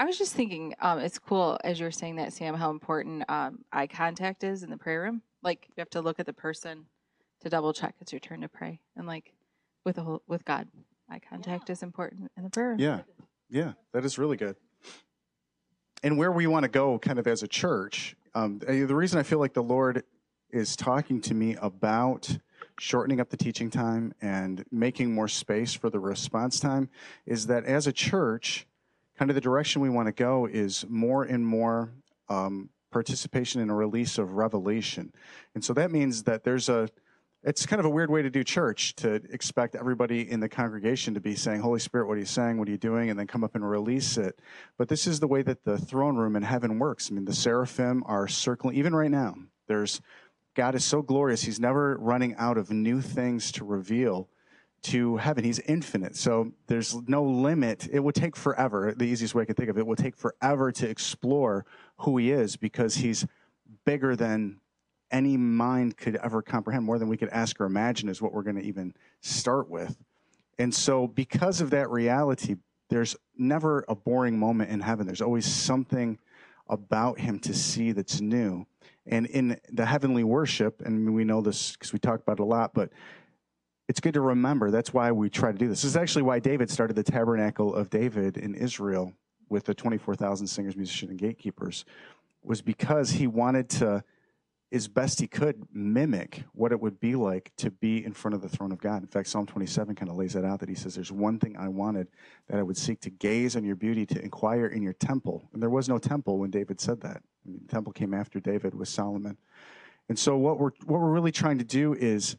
I was just thinking, it's cool as you were saying that, Sam, how important eye contact is in the prayer room. Like you have to look at the person to double check it's your turn to pray, and like with God, eye contact is important in the prayer room. Yeah, that is really good. And where we want to go, kind of as a church, the reason I feel like the Lord is talking to me about shortening up the teaching time and making more space for the response time is that as a church, kind of the direction we want to go is more and more participation in a release of revelation. And so that means that it's kind of a weird way to do church, to expect everybody in the congregation to be saying, Holy Spirit, what are you saying? What are you doing? And then come up and release it. But this is the way that the throne room in heaven works. I mean, the seraphim are circling, even right now, God is so glorious. He's never running out of new things to reveal to heaven. He's infinite. So there's no limit. It would take forever. The easiest way I can think of it would take forever to explore who he is, because he's bigger than any mind could ever comprehend. More than we could ask or imagine is what we're going to even start with. And so because of that reality, there's never a boring moment in heaven. There's always something about him to see that's new. And in the heavenly worship, and we know this because we talk about it a lot, but it's good to remember. That's why we try to do this. This is actually why David started the Tabernacle of David in Israel with the 24,000 singers, musicians, and gatekeepers, was because he wanted to, as best he could, mimic what it would be like to be in front of the throne of God. In fact, Psalm 27 kind of lays that out, that he says, there's one thing I wanted, that I would seek to gaze on your beauty, to inquire in your temple. And there was no temple when David said that. I mean, the temple came after David with Solomon. And so what we're really trying to do is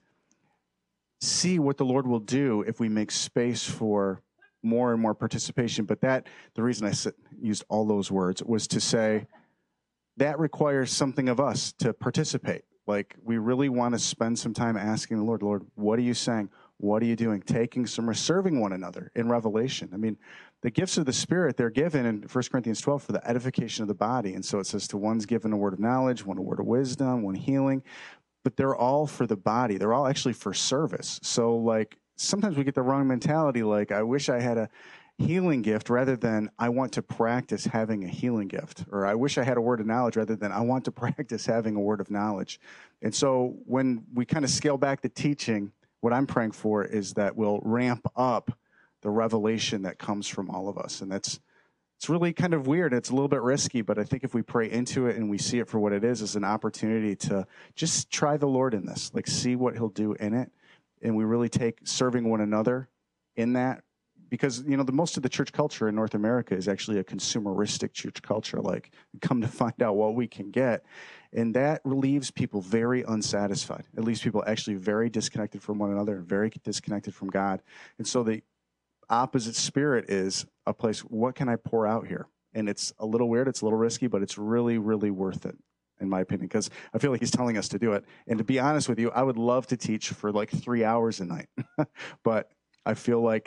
see what the Lord will do if we make space for more and more participation. But the reason I used all those words was to say that requires something of us to participate. Like, we really want to spend some time asking the Lord, what are you saying? What are you doing? Serving one another in revelation. I mean, the gifts of the Spirit, they're given in 1 Corinthians 12 for the edification of the body. And so it says, to one's given a word of knowledge, one a word of wisdom, one healing. But they're all for the body. They're all actually for service. So, like, sometimes we get the wrong mentality, like, I wish I had a healing gift rather than I want to practice having a healing gift. Or I wish I had a word of knowledge rather than I want to practice having a word of knowledge. And so when we kind of scale back the teaching, what I'm praying for is that we'll ramp up the revelation that comes from all of us. And it's really kind of weird. It's a little bit risky, but I think if we pray into it and we see it for what it is an opportunity to just try the Lord in this, like, see what he'll do in it. And we really take serving one another in that, because, you know, the most of the church culture in North America is actually a consumeristic church culture, like, come to find out what we can get. And that leaves people very unsatisfied. It leaves people actually very disconnected from one another and very disconnected from God. And so the opposite spirit is a place, what can I pour out here? And it's a little weird, it's a little risky, but it's really, really worth it, in my opinion, because I feel like he's telling us to do it. And to be honest with you, I would love to teach for like 3 hours a night, but I feel like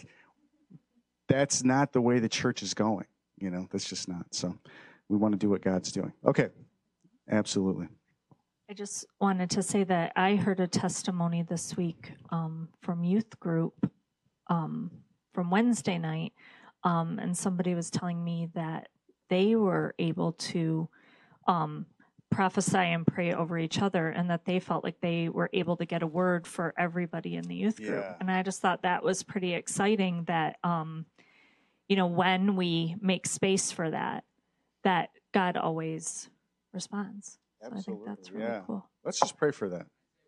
that's not the way the church is going. You know, that's just not. So we want to do what God's doing. Okay, absolutely. I just wanted to say that I heard a testimony this week from youth group from Wednesday night, and somebody was telling me that they were able to prophesy and pray over each other, and that they felt like they were able to get a word for everybody in the youth group. Yeah. And I just thought that was pretty exciting, that you know, when we make space for that God always responds. Absolutely. So I think that's really cool. Let's just pray for that.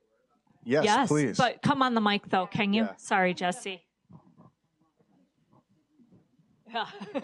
Yes, please. But come on the mic, though, can you? Yeah. Sorry, Jesse. Yeah.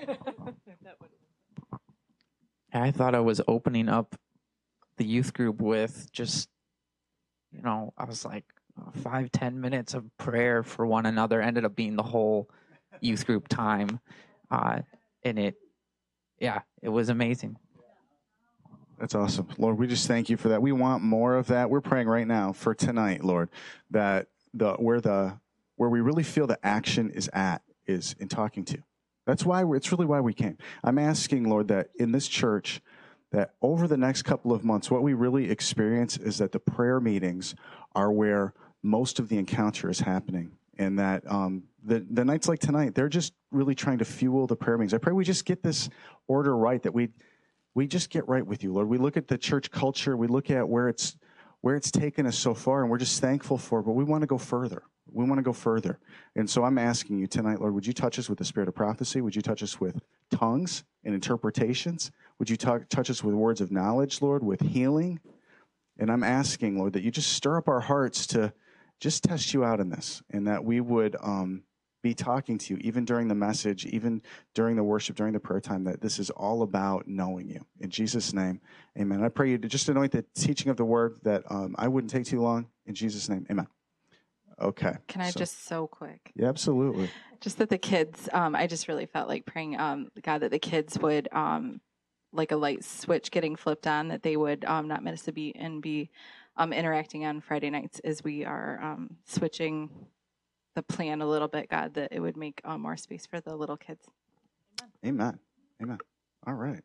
I thought I was opening up the youth group with just, you know, I was like 5-10 minutes of prayer for one another ended up being the whole youth group time. And it was amazing. That's awesome. Lord, we just thank you for that. We want more of that. We're praying right now for tonight, Lord, that where we really feel the action is in talking to. That's why it's really why we came. I'm asking, Lord, that in this church, that over the next couple of months, what we really experience is that the prayer meetings are where most of the encounter is happening. And that the nights like tonight, they're just really trying to fuel the prayer meetings. I pray we just get this order right, that we just get right with you, Lord. We look at the church culture, we look at where it's taken us so far, and we're just thankful for it, but we want to go further. We want to go further. And so I'm asking you tonight, Lord, would you touch us with the spirit of prophecy? Would you touch us with tongues and interpretations? Would you touch us with words of knowledge, Lord, with healing? And I'm asking, Lord, that you just stir up our hearts to just test you out in this, and that we would be talking to you even during the message, even during the worship, during the prayer time, that this is all about knowing you. In Jesus' name, amen. I pray you to just anoint the teaching of the word, that I wouldn't take too long. In Jesus' name, amen. Okay. Can I just so quick? Yeah, absolutely. Just that the kids, I just really felt like praying, God, that the kids would, like a light switch getting flipped on, that they would not miss a beat and be interacting on Friday nights as we are switching the plan a little bit, God, that it would make more space for the little kids. Amen. Amen. All right.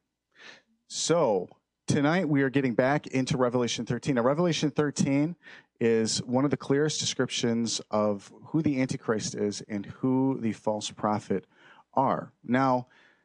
So tonight we are getting back into Revelation 13. Now, Revelation 13 is one of the clearest descriptions of who the Antichrist is and who the false prophet are. Now,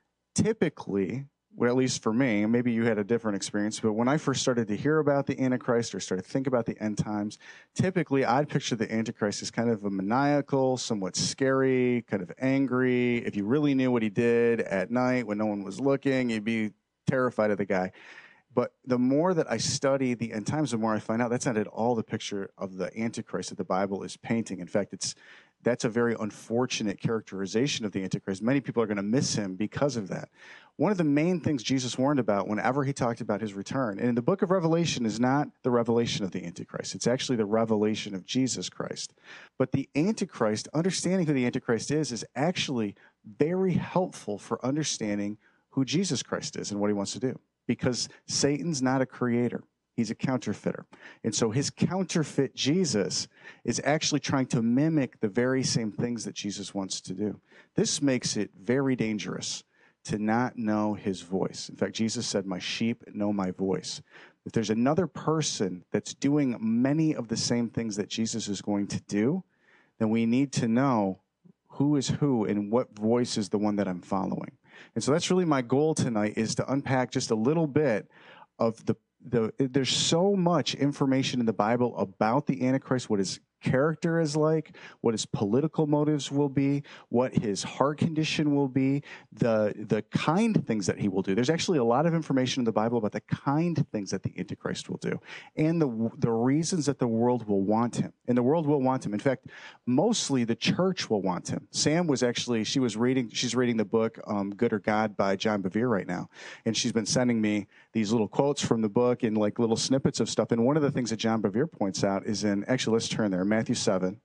typically, well, at least for me, maybe you had a different experience, but when I first started to hear about the Antichrist or started to think about the end times, typically I'd picture the Antichrist as kind of a maniacal, somewhat scary, kind of angry. If you really knew what he did at night when no one was looking, you'd be terrified of the guy. But the more that I study the end times, the more I find out that's not at all the picture of the Antichrist that the Bible is painting. In fact, that's a very unfortunate characterization of the Antichrist. Many people are going to miss him because of that. One of the main things Jesus warned about whenever he talked about his return, and in the book of Revelation is not the revelation of the Antichrist. It's actually the revelation of Jesus Christ. But the Antichrist, understanding who the Antichrist is actually very helpful for understanding who Jesus Christ is and what he wants to do. Because Satan's not a creator. He's a counterfeiter. And so his counterfeit Jesus is actually trying to mimic the very same things that Jesus wants to do. This makes it very dangerous to not know his voice. In fact, Jesus said, "My sheep know my voice." If there's another person that's doing many of the same things that Jesus is going to do, then we need to know who is who and what voice is the one that I'm following. And so that's really my goal tonight, is to unpack just a little bit of there's so much information in the Bible about the Antichrist, what his character is like, what his political motives will be, what his heart condition will be, the kind things that he will do. There's actually a lot of information in the Bible about the kind things that the Antichrist will do, and the reasons that the world will want him. And the world will want him. In fact, mostly the church will want him. Sam was actually, she's reading the book Good or God by John Bevere right now, and she's been sending me these little quotes from the book and like little snippets of stuff. And one of the things that John Bevere points out is actually, let's turn there, Matthew 7.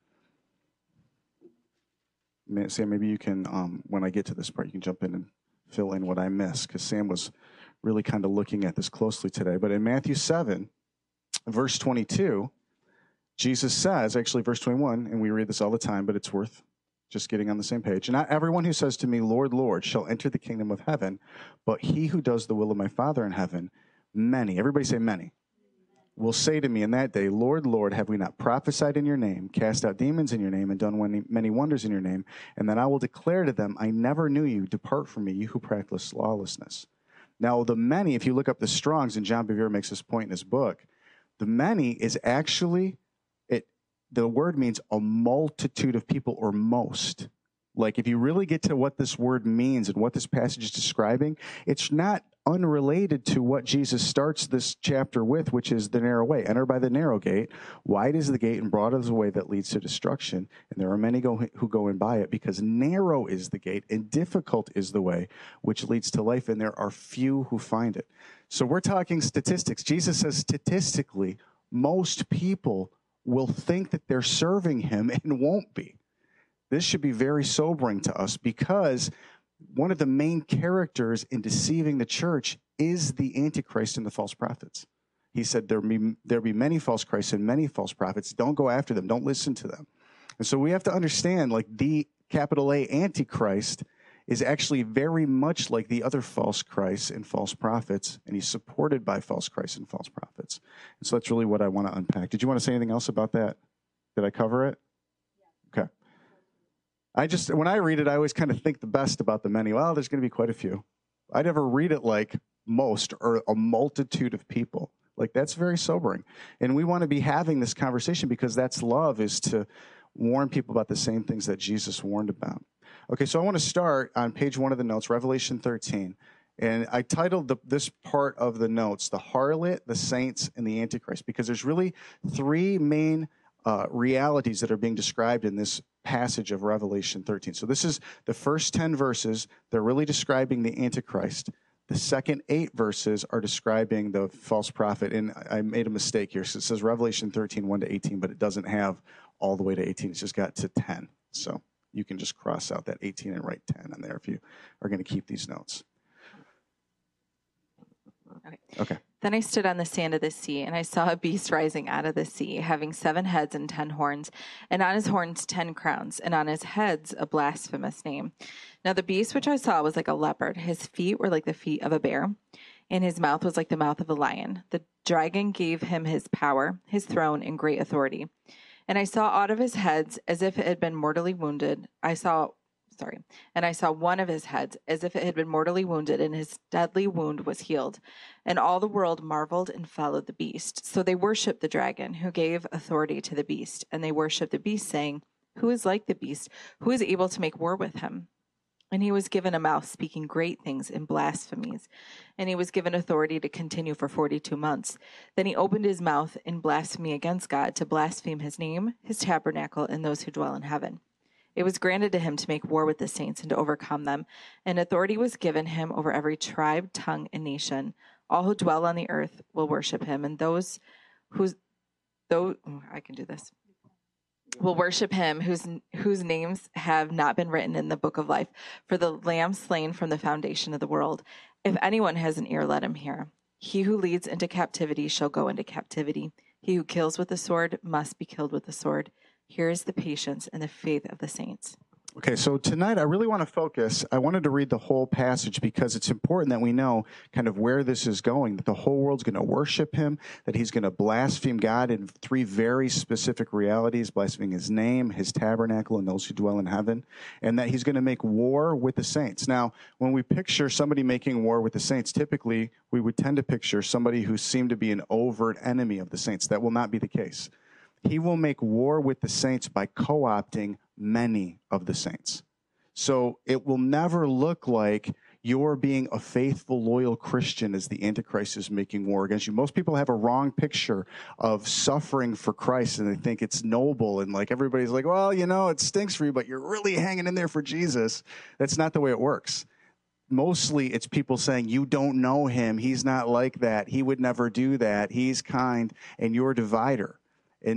Sam, maybe you can, when I get to this part, you can jump in and fill in what I missed, because Sam was really kind of looking at this closely today. But in Matthew 7, verse 22, Jesus says, actually verse 21, and we read this all the time, but it's worth just getting on the same page. "Not everyone who says to me, 'Lord, Lord,' shall enter the kingdom of heaven, but he who does the will of my Father in heaven. Many," everybody say many, "will say to me in that day, 'Lord, Lord, have we not prophesied in your name, cast out demons in your name, and done many wonders in your name?' And then I will declare to them, 'I never knew you. Depart from me, you who practice lawlessness.'" Now, the many, if you look up the Strongs, and John Bevere makes this point in his book, the many is actually, the word means a multitude of people, or most. Like, if you really get to what this word means and what this passage is describing, it's not unrelated to what Jesus starts this chapter with, which is the narrow way. "Enter by the narrow gate. Wide is the gate and broad is the way that leads to destruction. And there are many who go in by it, because narrow is the gate and difficult is the way which leads to life. And there are few who find it." So we're talking statistics. Jesus says statistically, most people will think that they're serving him and won't be. This should be very sobering to us, because one of the main characters in deceiving the church is the Antichrist and the false prophets. He said there'll be many false Christs and many false prophets. Don't go after them. Don't listen to them. And so we have to understand, like, the capital A Antichrist is actually very much like the other false Christs and false prophets, and he's supported by false Christs and false prophets. And so that's really what I want to unpack. Did you want to say anything else about that? Did I cover it? Okay. When I read it, I always kind of think the best about the many. Well, there's going to be quite a few. I never read it like most or a multitude of people. Like, that's very sobering. And we want to be having this conversation because that's love, is to warn people about the same things that Jesus warned about. Okay, so I want to start on page 1 of the notes, Revelation 13. And I titled this part of the notes, The Harlot, the Saints, and the Antichrist, because there's really 3 main realities that are being described in this passage of Revelation 13. So this is the first 10 verses. They're really describing the Antichrist. The second 8 verses are describing the false prophet. And I made a mistake here. So it says Revelation 13, 1 to 18, but it doesn't have all the way to 18. It's just got to 10. So you can just cross out that 18 and write 10 on there if you are going to keep these notes. Okay. Then I stood on the sand of the sea, and I saw a beast rising out of the sea, having 7 heads and 10 horns, and on his horns 10 crowns, and on his heads a blasphemous name. Now the beast which I saw was like a leopard. His feet were like the feet of a bear, and his mouth was like the mouth of a lion. The dragon gave him his power, his throne, and great authority. And I saw out of his heads as if it had been mortally wounded. And I saw one of his heads as if it had been mortally wounded, and his deadly wound was healed. And all the world marveled and followed the beast. So they worshipped the dragon, who gave authority to the beast. And they worshipped the beast, saying, Who is like the beast? Who is able to make war with him? And he was given a mouth speaking great things and blasphemies. And he was given authority to continue for 42 months. Then he opened his mouth in blasphemy against God, to blaspheme his name, his tabernacle, and those who dwell in heaven. It was granted to him to make war with the saints and to overcome them. And authority was given him over every tribe, tongue, and nation. All who dwell on the earth will worship him. And those will worship him whose names have not been written in the book of life, for the Lamb slain from the foundation of the world. If anyone has an ear, let him hear. He who leads into captivity shall go into captivity. He who kills with the sword must be killed with the sword. Here is the patience and the faith of the saints. Okay, so tonight I really want to focus. I wanted to read the whole passage because it's important that we know kind of where this is going, that the whole world's going to worship him, that he's going to blaspheme God in 3 very specific realities, blaspheming his name, his tabernacle, and those who dwell in heaven, and that he's going to make war with the saints. Now, when we picture somebody making war with the saints, typically we would tend to picture somebody who seemed to be an overt enemy of the saints. That will not be the case. He will make war with the saints by co-opting many of the saints. So it will never look like you're being a faithful, loyal Christian as the Antichrist is making war against you. Most people have a wrong picture of suffering for Christ, and they think it's noble. And like everybody's like, well, it stinks for you, but you're really hanging in there for Jesus. That's not the way it works. Mostly it's people saying, you don't know him. He's not like that. He would never do that. He's kind, and you're a divider. And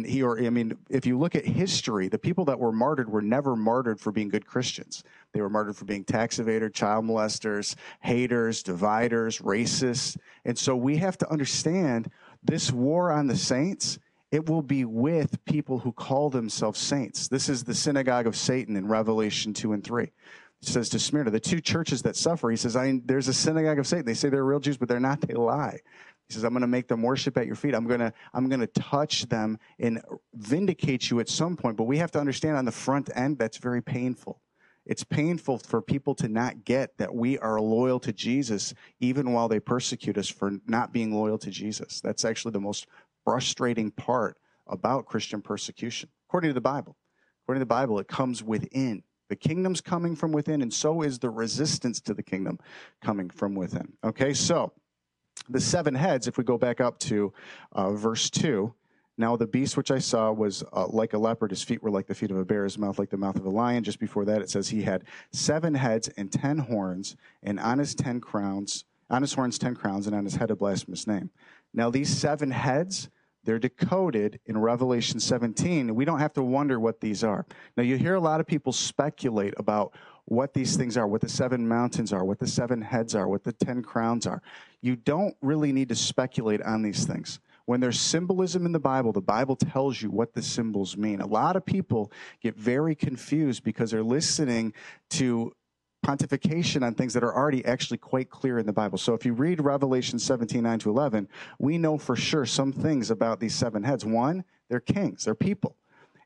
if you look at history, the people that were martyred were never martyred for being good Christians. They were martyred for being tax evaders, child molesters, haters, dividers, racists. And so we have to understand this war on the saints, it will be with people who call themselves saints. This is the synagogue of Satan in Revelation 2 and 3. It says to Smyrna, the 2 churches that suffer, he says, there's a synagogue of Satan. They say they're real Jews, but they're not. They lie. He says, I'm going to make them worship at your feet. I'm going to touch them and vindicate you at some point. But we have to understand on the front end, that's very painful. It's painful for people to not get that we are loyal to Jesus, even while they persecute us for not being loyal to Jesus. That's actually the most frustrating part about Christian persecution, according to the Bible. According to the Bible, it comes within. The kingdom's coming from within, and so is the resistance to the kingdom coming from within. Okay, so the 7 heads, if we go back up to verse 2, now the beast which I saw was like a leopard. His feet were like the feet of a bear, his mouth like the mouth of a lion. Just before that, it says he had 7 heads and 10 horns, and on his horns 10 crowns, and on his head a blasphemous name. Now these 7 heads, they're decoded in Revelation 17. We don't have to wonder what these are. Now you hear a lot of people speculate about what these things are, what the 7 mountains are, what the 7 heads are, what the 10 crowns are. You don't really need to speculate on these things. When there's symbolism in the Bible tells you what the symbols mean. A lot of people get very confused because they're listening to pontification on things that are already actually quite clear in the Bible. So if you read Revelation 17, 9 to 11, we know for sure some things about these 7 heads. One, they're kings, they're people.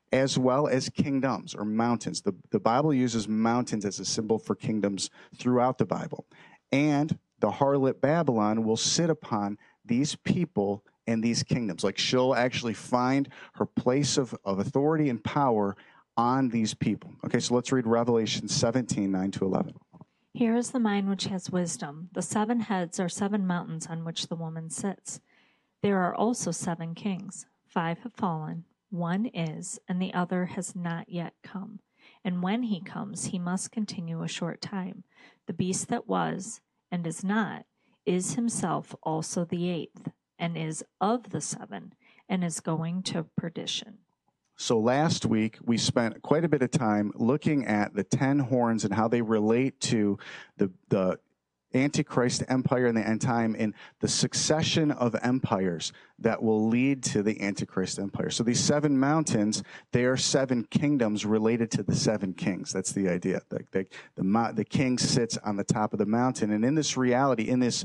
as well as kingdoms or mountains. The Bible uses mountains as a symbol for kingdoms throughout the Bible. And the harlot Babylon will sit upon these people and these kingdoms. Like she'll actually find her place of authority and power on these people. Okay, so let's read Revelation 17, 9 to 11. Here is the mind which has wisdom. The 7 heads are 7 mountains on which the woman sits. There are also 7 kings. 5 have fallen, 1 is, and the other has not yet come. And when he comes, he must continue a short time. The beast that was and is not is himself also the 8th, and is of the 7, and is going to perdition. So last week, we spent quite a bit of time looking at the 10 horns and how they relate to the Antichrist empire in the end time and the succession of empires that will lead to the Antichrist empire. So these 7 mountains, they are 7 kingdoms related to the 7 kings. That's the idea. The king sits on the top of the mountain. And in this reality, in this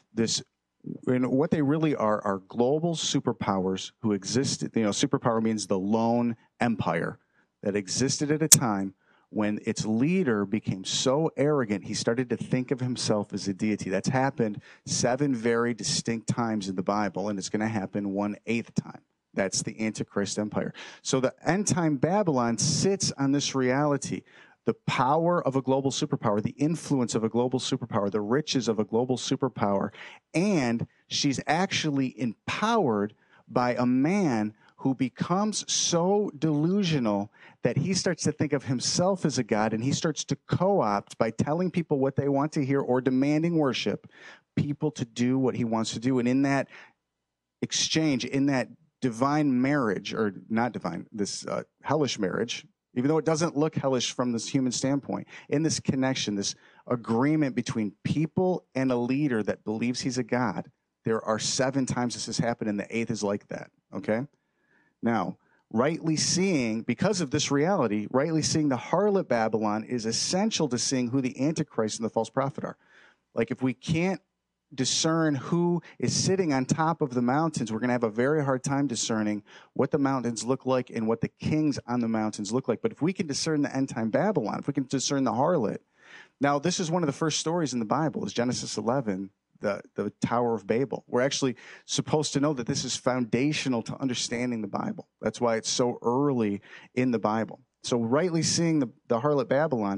and what they really are global superpowers who existed. Superpower means the lone empire that existed at a time when its leader became so arrogant, he started to think of himself as a deity. That's happened 7 very distinct times in the Bible, and it's going to happen 1/8 time. That's the Antichrist empire. So the end time Babylon sits on this reality. The power of a global superpower, the influence of a global superpower, the riches of a global superpower, and she's actually empowered by a man who becomes so delusional that he starts to think of himself as a god, and he starts to co-opt, by telling people what they want to hear or demanding worship, people to do what he wants to do. And in that exchange, in that divine marriage, or not divine, this hellish marriage, even though it doesn't look hellish from this human standpoint, in this connection, this agreement between people and a leader that believes he's a god, there are 7 times this has happened, and the 8th is like that, okay? Now, rightly seeing, because of this reality, rightly seeing the harlot Babylon is essential to seeing who the Antichrist and the false prophet are. Like, if we can't discern who is sitting on top of the mountains, we're going to have a very hard time discerning what the mountains look like and what the kings on the mountains look like. But if we can discern the end time Babylon, if we can discern the harlot, now this is one of the first stories in the Bible, is Genesis 11, the Tower of Babel. We're actually supposed to know that this is foundational to understanding the Bible. That's why it's so early in the Bible. So rightly seeing the harlot Babylon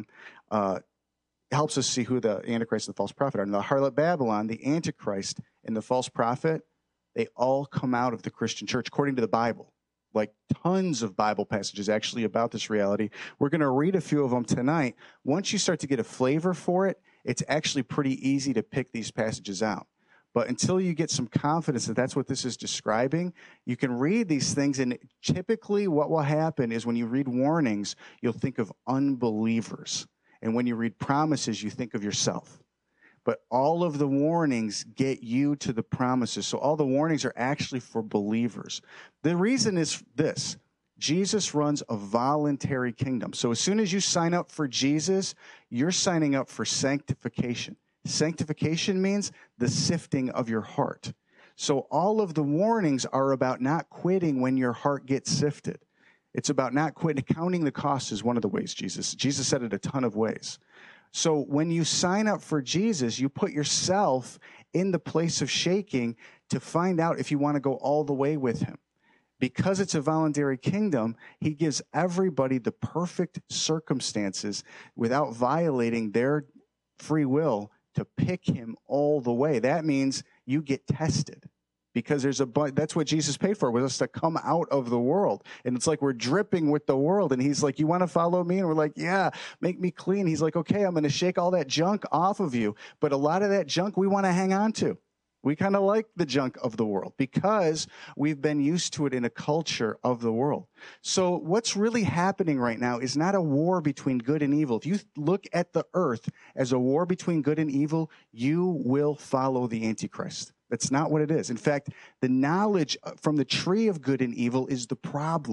helps us see who the Antichrist and the false prophet are. And the harlot Babylon, the Antichrist, and the false prophet, they all come out of the Christian church, according to the Bible. Like tons of Bible passages actually about this reality. We're going to read a few of them tonight. Once you start to get a flavor for it, it's actually pretty easy to pick these passages out. But until you get some confidence that that's what this is describing, you can read these things, and typically what will happen is when you read warnings, you'll think of unbelievers. And when you read promises, you think of yourself. But all of the warnings get you to the promises. So all the warnings are actually for believers. The reason is this: Jesus runs a voluntary kingdom. So as soon as you sign up for Jesus, you're signing up for sanctification. Sanctification means the sifting of your heart. So all of the warnings are about not quitting when your heart gets sifted. It's about not quitting. Counting the cost is one of the ways Jesus said it a ton of ways. So when you sign up for Jesus, you put yourself in the place of shaking to find out if you want to go all the way with him. Because it's a voluntary kingdom, he gives everybody the perfect circumstances without violating their free will to pick him all the way. That means you get tested. Because that's what Jesus paid for, was us to come out of the world. And it's like we're dripping with the world. And he's like, you want to follow me? And we're like, yeah, make me clean. He's like, okay, I'm going to shake all that junk off of you. But a lot of that junk we want to hang on to. We kind of like the junk of the world because we've been used to it in a culture of the world. So what's really happening right now is not a war between good and evil. If you look at the earth as a war between good and evil, you will follow the Antichrist. That's not what it is. In fact, the knowledge from the tree of good and evil is the problem.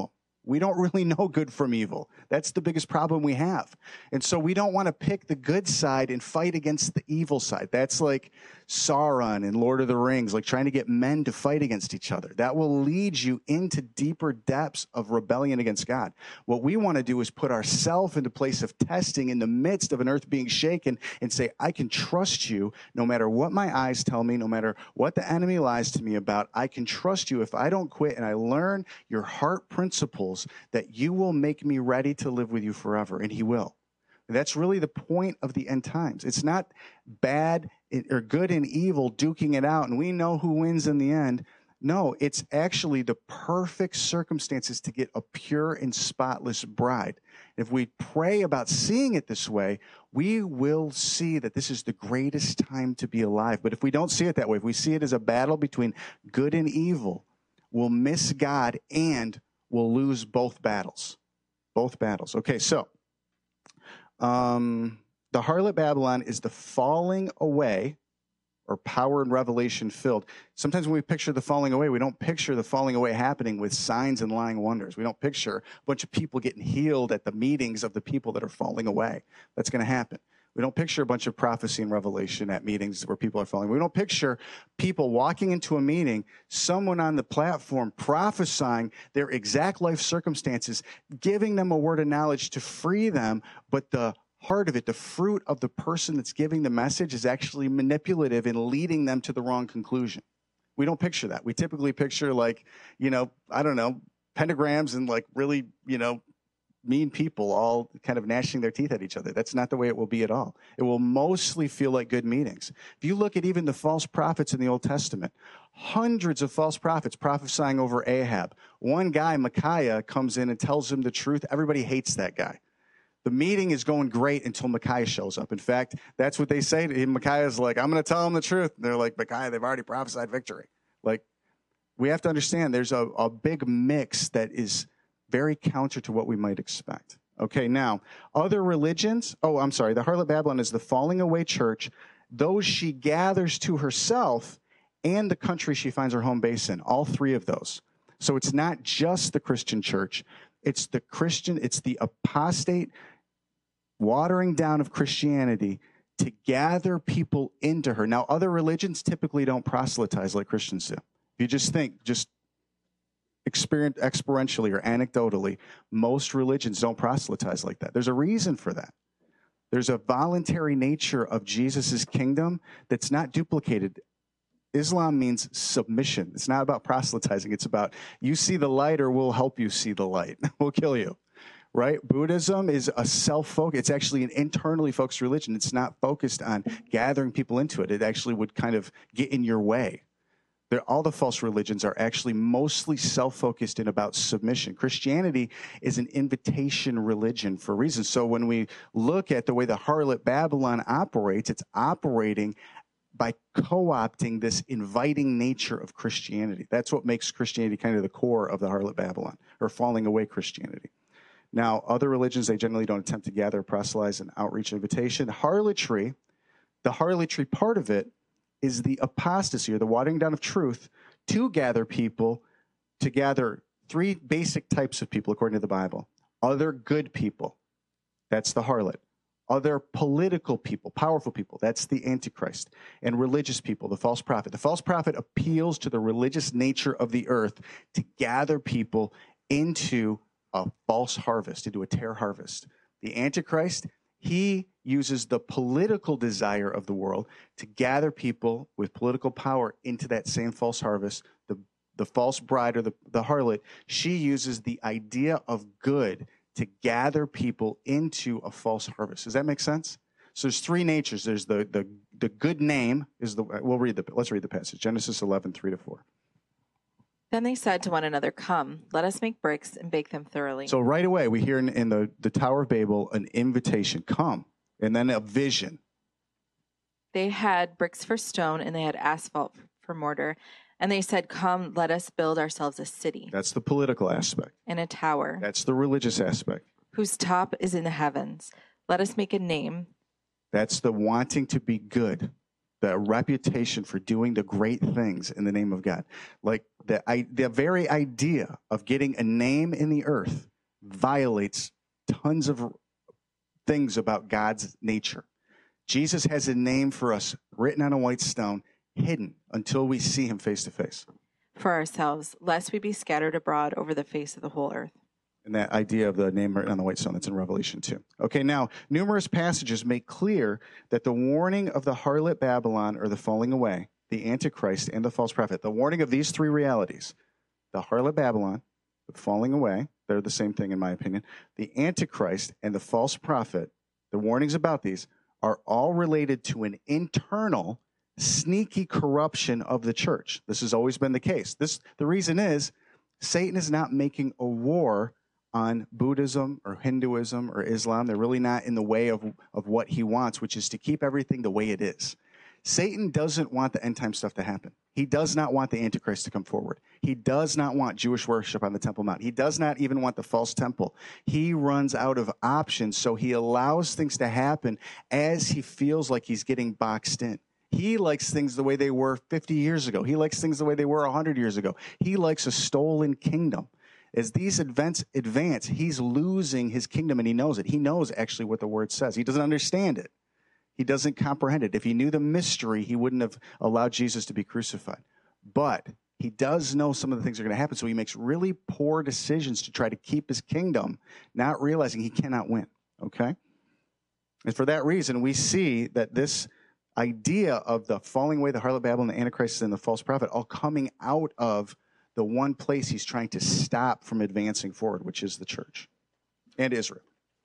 We don't really know good from evil. That's the biggest problem we have. And so we don't want to pick the good side and fight against the evil side. That's like Sauron in Lord of the Rings, like trying to get men to fight against each other. That will lead you into deeper depths of rebellion against God. What we want to do is put ourselves into place of testing in the midst of an earth being shaken and say, I can trust you no matter what my eyes tell me, no matter what the enemy lies to me about. I can trust you if I don't quit and I learn your heart principles, that you will make me ready to live with you forever, and he will. That's really the point of the end times. It's not bad or good and evil duking it out, and we know who wins in the end. No, it's actually the perfect circumstances to get a pure and spotless bride. If we pray about seeing it this way, we will see that this is the greatest time to be alive. But if we don't see it that way, if we see it as a battle between good and evil, we'll miss God and we'll lose both battles. Both battles. Okay, so the harlot Babylon is the falling away, or power and revelation filled. Sometimes when we picture the falling away, we don't picture the falling away happening with signs and lying wonders. We don't picture a bunch of people getting healed at the meetings of the people that are falling away. That's going to happen. We don't picture a bunch of prophecy and revelation at meetings where people are falling. We don't picture people walking into a meeting, someone on the platform prophesying their exact life circumstances, giving them a word of knowledge to free them, but the heart of it, the fruit of the person that's giving the message is actually manipulative and leading them to the wrong conclusion. We don't picture that. We typically picture like, pentagrams and like really, mean people all kind of gnashing their teeth at each other. That's not the way it will be at all. It will mostly feel like good meetings. If you look at even the false prophets in the Old Testament, hundreds of false prophets prophesying over Ahab. One guy, Micaiah, comes in and tells him the truth. Everybody hates that guy. The meeting is going great until Micaiah shows up. In fact, that's what they say to him. Micaiah's like, I'm going to tell him the truth. And they're like, Micaiah, they've already prophesied victory. Like, we have to understand there's a big mix that is very counter to what we might expect. Okay, now, other religions, the harlot Babylon is the falling away church, those she gathers to herself, and the country she finds her home base in, all three of those. So it's not just the Christian church, it's the apostate watering down of Christianity to gather people into her. Now, other religions typically don't proselytize like Christians do. If you just experience experientially or anecdotally, most religions don't proselytize like that. There's a reason for that. There's a voluntary nature of Jesus' kingdom that's not duplicated. Islam means submission. It's not about proselytizing. It's about you see the light or we'll help you see the light. We'll kill you, right? Buddhism is a self-focus. It's actually an internally focused religion. It's not focused on gathering people into it. It actually would kind of get in your way. All the false religions are actually mostly self-focused and about submission. Christianity is an invitation religion for reasons. So when we look at the way the harlot Babylon operates, it's operating by co-opting this inviting nature of Christianity. That's what makes Christianity kind of the core of the harlot Babylon, or falling away Christianity. Now, other religions, they generally don't attempt to gather, proselytize, and outreach invitation. Harlotry, the harlotry part of it, is the apostasy, or the watering down of truth, to gather people, to gather three basic types of people according to the Bible. Other good people, that's the harlot. Other political people, powerful people, that's the Antichrist. And religious people, the false prophet. The false prophet appeals to the religious nature of the earth to gather people into a false harvest, into a tare harvest. The Antichrist, he uses the political desire of the world to gather people with political power into that same false harvest. The false bride, or the harlot, she uses the idea of good to gather people into a false harvest. Does that make sense? So there's three natures. There's the good name is let's read the passage. Genesis 11, 3-4. Then they said to one another, "Come, let us make bricks and bake them thoroughly." So right away we hear in the Tower of Babel an invitation, come, and then a vision. They had bricks for stone and they had asphalt for mortar. And they said, "Come, let us build ourselves a city." That's the political aspect. And a tower. That's the religious aspect. Whose top is in the heavens. Let us make a name. That's the wanting to be good. the reputation for doing the great things in the name of God. Like the very idea of getting a name in the earth violates tons of things about God's nature. Jesus has a name for us written on a white stone, hidden until we see him face to face. For ourselves, lest we be scattered abroad over the face of the whole earth. And that idea of the name written on the white stone, that's in Revelation 2. Okay, now, numerous passages make clear that the warning of the harlot Babylon, or the falling away, the Antichrist, and the false prophet, the warning of these three realities, the harlot Babylon, the falling away, they're the same thing in my opinion, the Antichrist, and the false prophet, the warnings about these are all related to an internal, sneaky corruption of the church. This has always been the case. The reason is Satan is not making a war on Buddhism or Hinduism or Islam. They're really not in the way of what he wants, which is to keep everything the way it is. Satan doesn't want the end time stuff to happen. He does not want the Antichrist to come forward. He does not want Jewish worship on the Temple Mount. He does not even want the false temple. He runs out of options, so he allows things to happen as he feels like he's getting boxed in. He likes things the way they were 50 years ago. He likes things the way they were 100 years ago. He likes a stolen kingdom. As these events advance, he's losing his kingdom, and he knows it. He knows actually what the word says. He doesn't understand it. He doesn't comprehend it. If he knew the mystery, he wouldn't have allowed Jesus to be crucified. But he does know some of the things are going to happen, so he makes really poor decisions to try to keep his kingdom, not realizing he cannot win, okay? And for that reason, we see that this idea of the falling away, the harlot Babylon, the Antichrist, and the false prophet all coming out of the one place he's trying to stop from advancing forward, which is the church and Israel.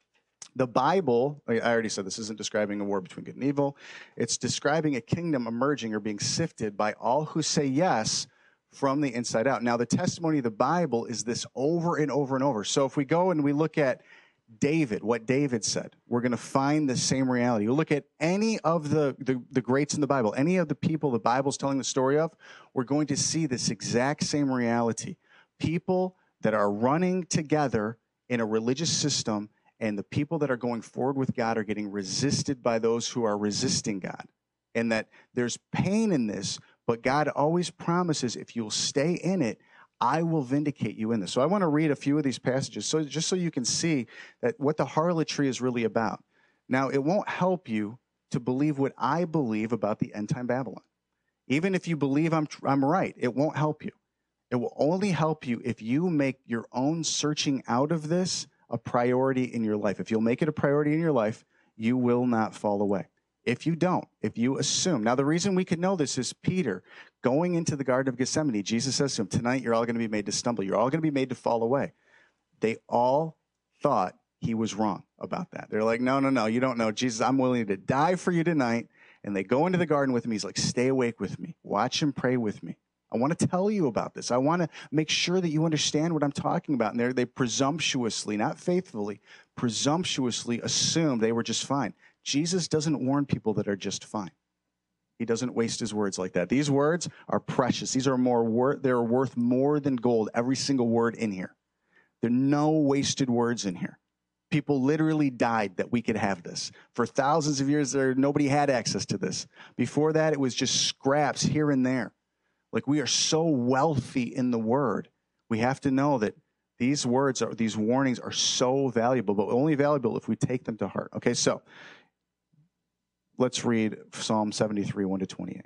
The Bible, I already said this isn't describing a war between good and evil. It's describing a kingdom emerging or being sifted by all who say yes from the inside out. Now, the testimony of the Bible is this over and over and over. So if we go and we look at David, what David said, we're going to find the same reality. You look at any of the greats in the Bible, any of the people the Bible's telling the story of, we're going to see this exact same reality. People that are running together in a religious system, and the people that are going forward with God are getting resisted by those who are resisting God. And that there's pain in this, but God always promises if you'll stay in it, I will vindicate you in this. So I want to read a few of these passages just so you can see that what the harlotry is really about. Now, it won't help you to believe what I believe about the end time Babylon. Even if you believe I'm right, it won't help you. It will only help you if you make your own searching out of this a priority in your life. If you'll make it a priority in your life, you will not fall away. If you don't, if you assume. Now, the reason we can know this is Peter going into the Garden of Gethsemane. Jesus says to him, tonight you're all going to be made to stumble. You're all going to be made to fall away. They all thought he was wrong about that. They're like, no, you don't know. Jesus, I'm willing to die for you tonight. And they go into the garden with him. He's like, stay awake with me. Watch him pray with me. I want to tell you about this. I want to make sure that you understand what I'm talking about. And they presumptuously, not faithfully, presumptuously assumed they were just fine. Jesus doesn't warn people that are just fine. He doesn't waste his words like that. These words are precious. These are they're worth more than gold, every single word in here. There are no wasted words in here. People literally died that we could have this. For thousands of years, nobody had access to this. Before that, it was just scraps here and there. Like, we are so wealthy in the word. We have to know that these words, these warnings are so valuable, but only valuable if we take them to heart. Okay, so let's read Psalm 73, 1-28.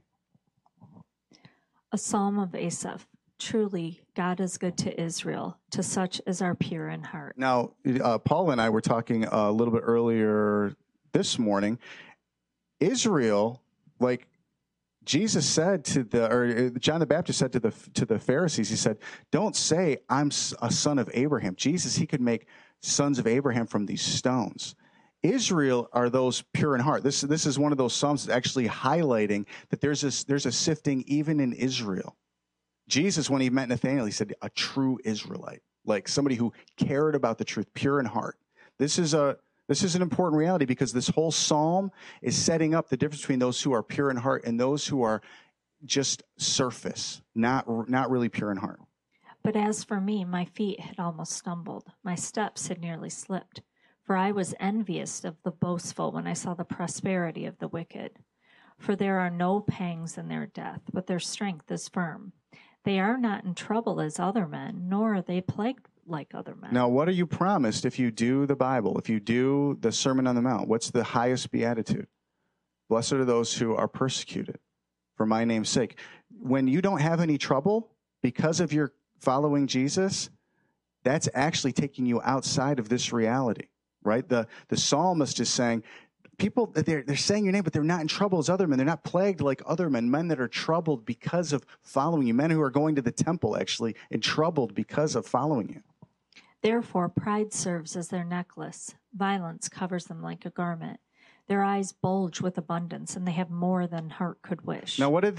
A psalm of Asaph. Truly, God is good to Israel, to such as are pure in heart. Now, Paul and I were talking a little bit earlier this morning. Israel, like, Jesus said John the Baptist said to the Pharisees, he said, don't say I'm a son of Abraham. Jesus, he could make sons of Abraham from these stones. Israel are those pure in heart. This is one of those psalms that's actually highlighting that there's a sifting even in Israel. Jesus, when he met Nathanael, he said a true Israelite, like somebody who cared about the truth, pure in heart. This is an important reality because this whole psalm is setting up the difference between those who are pure in heart and those who are just surface, not really pure in heart. But as for me, my feet had almost stumbled. My steps had nearly slipped. For I was envious of the boastful when I saw the prosperity of the wicked. For there are no pangs in their death, but their strength is firm. They are not in trouble as other men, nor are they plagued like other men. Now, what are you promised if you do the Bible, if you do the Sermon on the Mount? What's the highest beatitude? Blessed are those who are persecuted for my name's sake. When you don't have any trouble because of your following Jesus, that's actually taking you outside of this reality, right? The psalmist is saying, people, they're saying your name, but they're not in trouble as other men. They're not plagued like other men, men that are troubled because of following you, men who are going to the temple actually and troubled because of following you. Therefore, pride serves as their necklace. Violence covers them like a garment. Their eyes bulge with abundance, and they have more than heart could wish. Now, what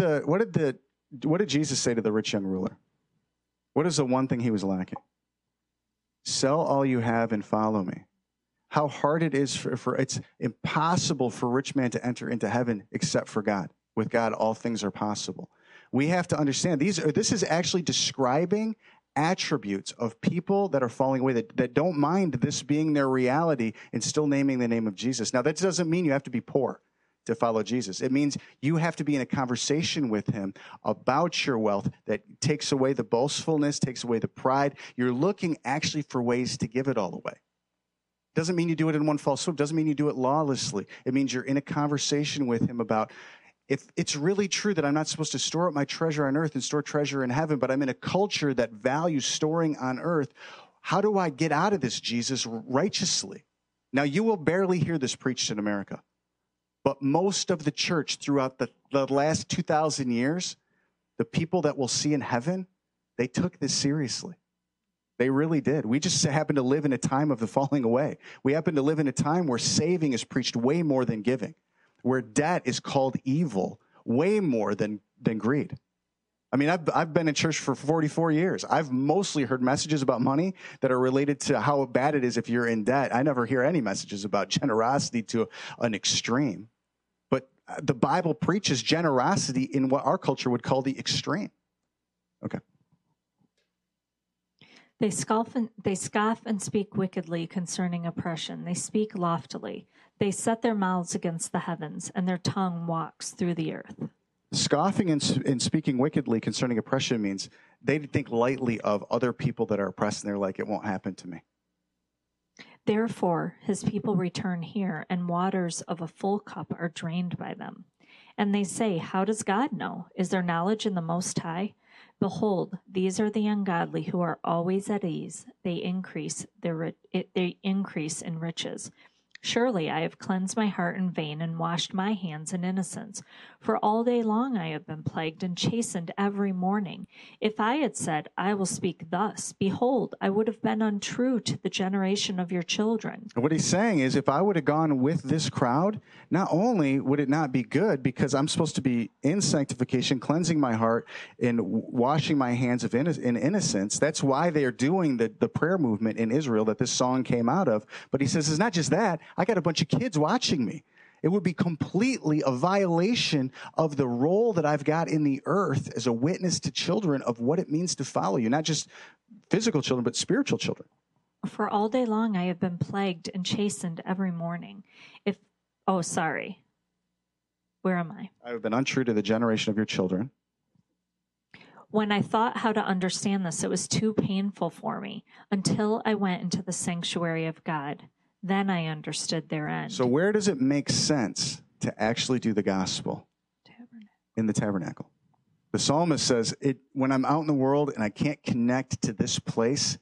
did Jesus say to the rich young ruler? What is the one thing he was lacking? Sell all you have and follow me. How hard it is for it's impossible for a rich man to enter into heaven except for God. With God, all things are possible. We have to understand this is actually describing attributes of people that are falling away, that don't mind this being their reality and still naming the name of Jesus. Now, that doesn't mean you have to be poor to follow Jesus. It means you have to be in a conversation with him about your wealth that takes away the boastfulness, takes away the pride. You're looking actually for ways to give it all away. Doesn't mean you do it in one fell swoop. Doesn't mean you do it lawlessly. It means you're in a conversation with him about, if it's really true that I'm not supposed to store up my treasure on earth and store treasure in heaven, but I'm in a culture that values storing on earth, how do I get out of this, Jesus, righteously? Now, you will barely hear this preached in America, but most of the church throughout the last 2,000 years, the people that we'll see in heaven, they took this seriously. They really did. We just happen to live in a time of the falling away. We happen to live in a time where saving is preached way more than giving, where debt is called evil way more than greed. I mean, I've been in church for 44 years. I've mostly heard messages about money that are related to how bad it is if you're in debt. I never hear any messages about generosity to an extreme. But the Bible preaches generosity in what our culture would call the extreme. Okay. They scoff and speak wickedly concerning oppression. They speak loftily. They set their mouths against the heavens, and their tongue walks through the earth. Scoffing and speaking wickedly concerning oppression means they think lightly of other people that are oppressed, and they're like, it won't happen to me. Therefore, his people return here, and waters of a full cup are drained by them. And they say, how does God know? Is there knowledge in the Most High? Behold, these are the ungodly who are always at ease. They increase in riches. Surely I have cleansed my heart in vain and washed my hands in innocence. For all day long I have been plagued and chastened every morning. If I had said, I will speak thus, behold, I would have been untrue to the generation of your children. What he's saying is, if I would have gone with this crowd, not only would it not be good, because I'm supposed to be in sanctification, cleansing my heart and washing my hands in innocence. That's why they are doing the prayer movement in Israel that this song came out of. But he says, it's not just that. I got a bunch of kids watching me. It would be completely a violation of the role that I've got in the earth as a witness to children of what it means to follow you, not just physical children, but spiritual children. For all day long I have been plagued and chastened every morning. Where am I? I have been untrue to the generation of your children. When I thought how to understand this, it was too painful for me until I went into the sanctuary of God. Then I understood their end. So where does it make sense to actually do the gospel? In the tabernacle. The psalmist says, when I'm out in the world and I can't connect to this place,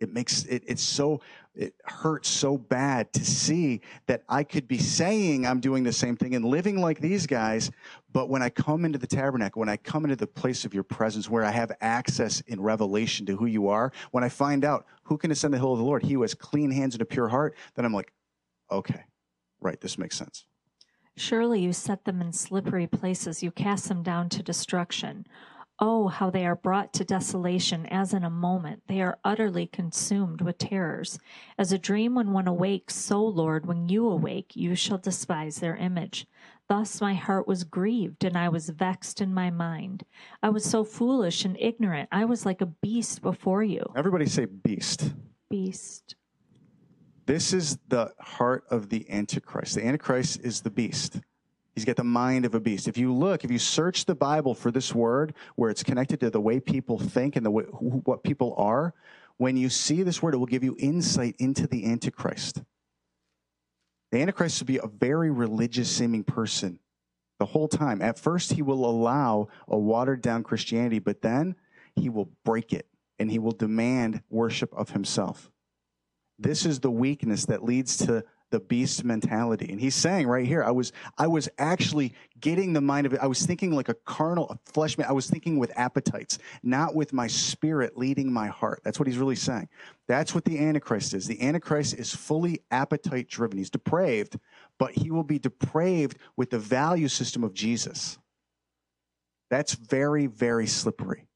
it hurts so bad to see that I could be saying I'm doing the same thing and living like these guys, but when I come into the tabernacle, when I come into the place of your presence where I have access in revelation to who you are, when I find out who can ascend the hill of the Lord, he who has clean hands and a pure heart, then I'm like, okay, right, this makes sense. Surely you set them in slippery places. You cast them down to destruction. Oh, how they are brought to desolation as in a moment. They are utterly consumed with terrors. As a dream when one awakes, so, Lord, when you awake, you shall despise their image. Thus my heart was grieved, and I was vexed in my mind. I was so foolish and ignorant. I was like a beast before you. Everybody say beast. Beast. This is the heart of the Antichrist. The Antichrist is the beast. He's got the mind of a beast. If you search the Bible for this word, where it's connected to the way people think and the way, what people are, when you see this word, it will give you insight into the Antichrist. The Antichrist will be a very religious-seeming person the whole time. At first, he will allow a watered-down Christianity, but then he will break it, and he will demand worship of himself. This is the weakness that leads to the beast mentality. And he's saying right here, I was actually getting the mind of it. I was thinking like a carnal, a flesh man. I was thinking with appetites, not with my spirit leading my heart. That's what he's really saying. That's what the Antichrist is. The Antichrist is fully appetite driven. He's depraved, but he will be depraved with the value system of Jesus. That's very, very slippery.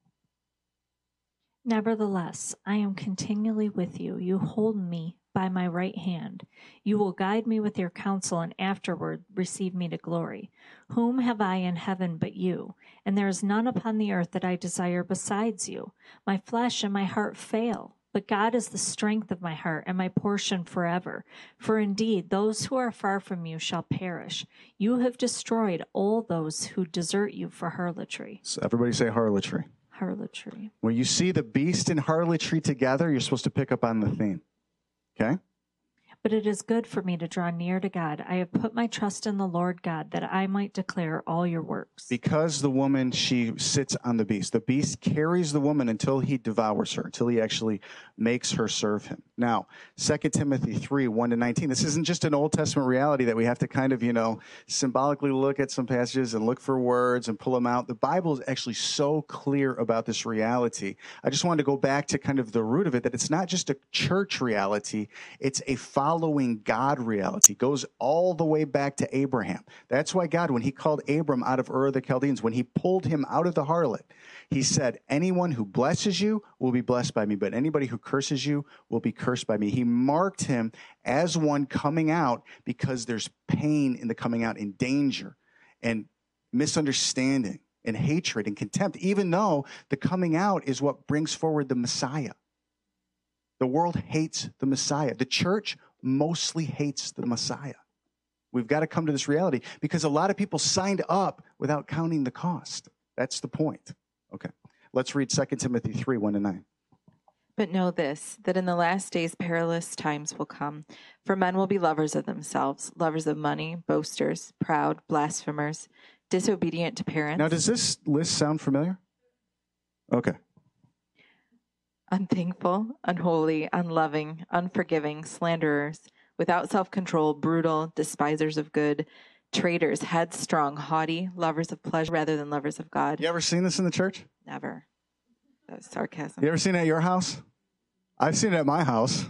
Nevertheless, I am continually with you. You hold me by my right hand. You will guide me with your counsel, and afterward receive me to glory. Whom have I in heaven but you? And there is none upon the earth that I desire besides you. My flesh and my heart fail, but God is the strength of my heart and my portion forever. For indeed, those who are far from you shall perish. You have destroyed all those who desert you for harlotry. So everybody say harlotry. Harlotry. When you see the beast and harlotry together, you're supposed to pick up on the theme. Okay? But it is good for me to draw near to God. I have put my trust in the Lord God, that I might declare all your works. Because the woman, she sits on the beast. The beast carries the woman until he devours her, until he actually makes her serve him. Now, 2 Timothy 3, 1-19. This isn't just an Old Testament reality that we have to kind of, symbolically look at some passages and look for words and pull them out. The Bible is actually so clear about this reality. I just wanted to go back to kind of the root of it, that it's not just a church reality. It's a following God reality. It goes all the way back to Abraham. That's why God, when he called Abram out of Ur of the Chaldeans, when he pulled him out of the harlot, he said, anyone who blesses you will be blessed by me, but anybody who curses you will be cursed by me. He marked him as one coming out because there's pain in the coming out, and danger and misunderstanding and hatred and contempt, even though the coming out is what brings forward the Messiah. The world hates the Messiah. The church mostly hates the Messiah. We've got to come to this reality because a lot of people signed up without counting the cost. That's the point. Okay. Let's read 2 Timothy 3, 1-9. But know this, that in the last days perilous times will come. For men will be lovers of themselves, lovers of money, boasters, proud, blasphemers, disobedient to parents. Now, does this list sound familiar? Okay. Unthankful, unholy, unloving, unforgiving, slanderers, without self-control, brutal, despisers of good, traitors, headstrong, haughty, lovers of pleasure rather than lovers of God. You ever seen this in the church? Never. That was sarcasm. You ever seen it at your house? I've seen it at my house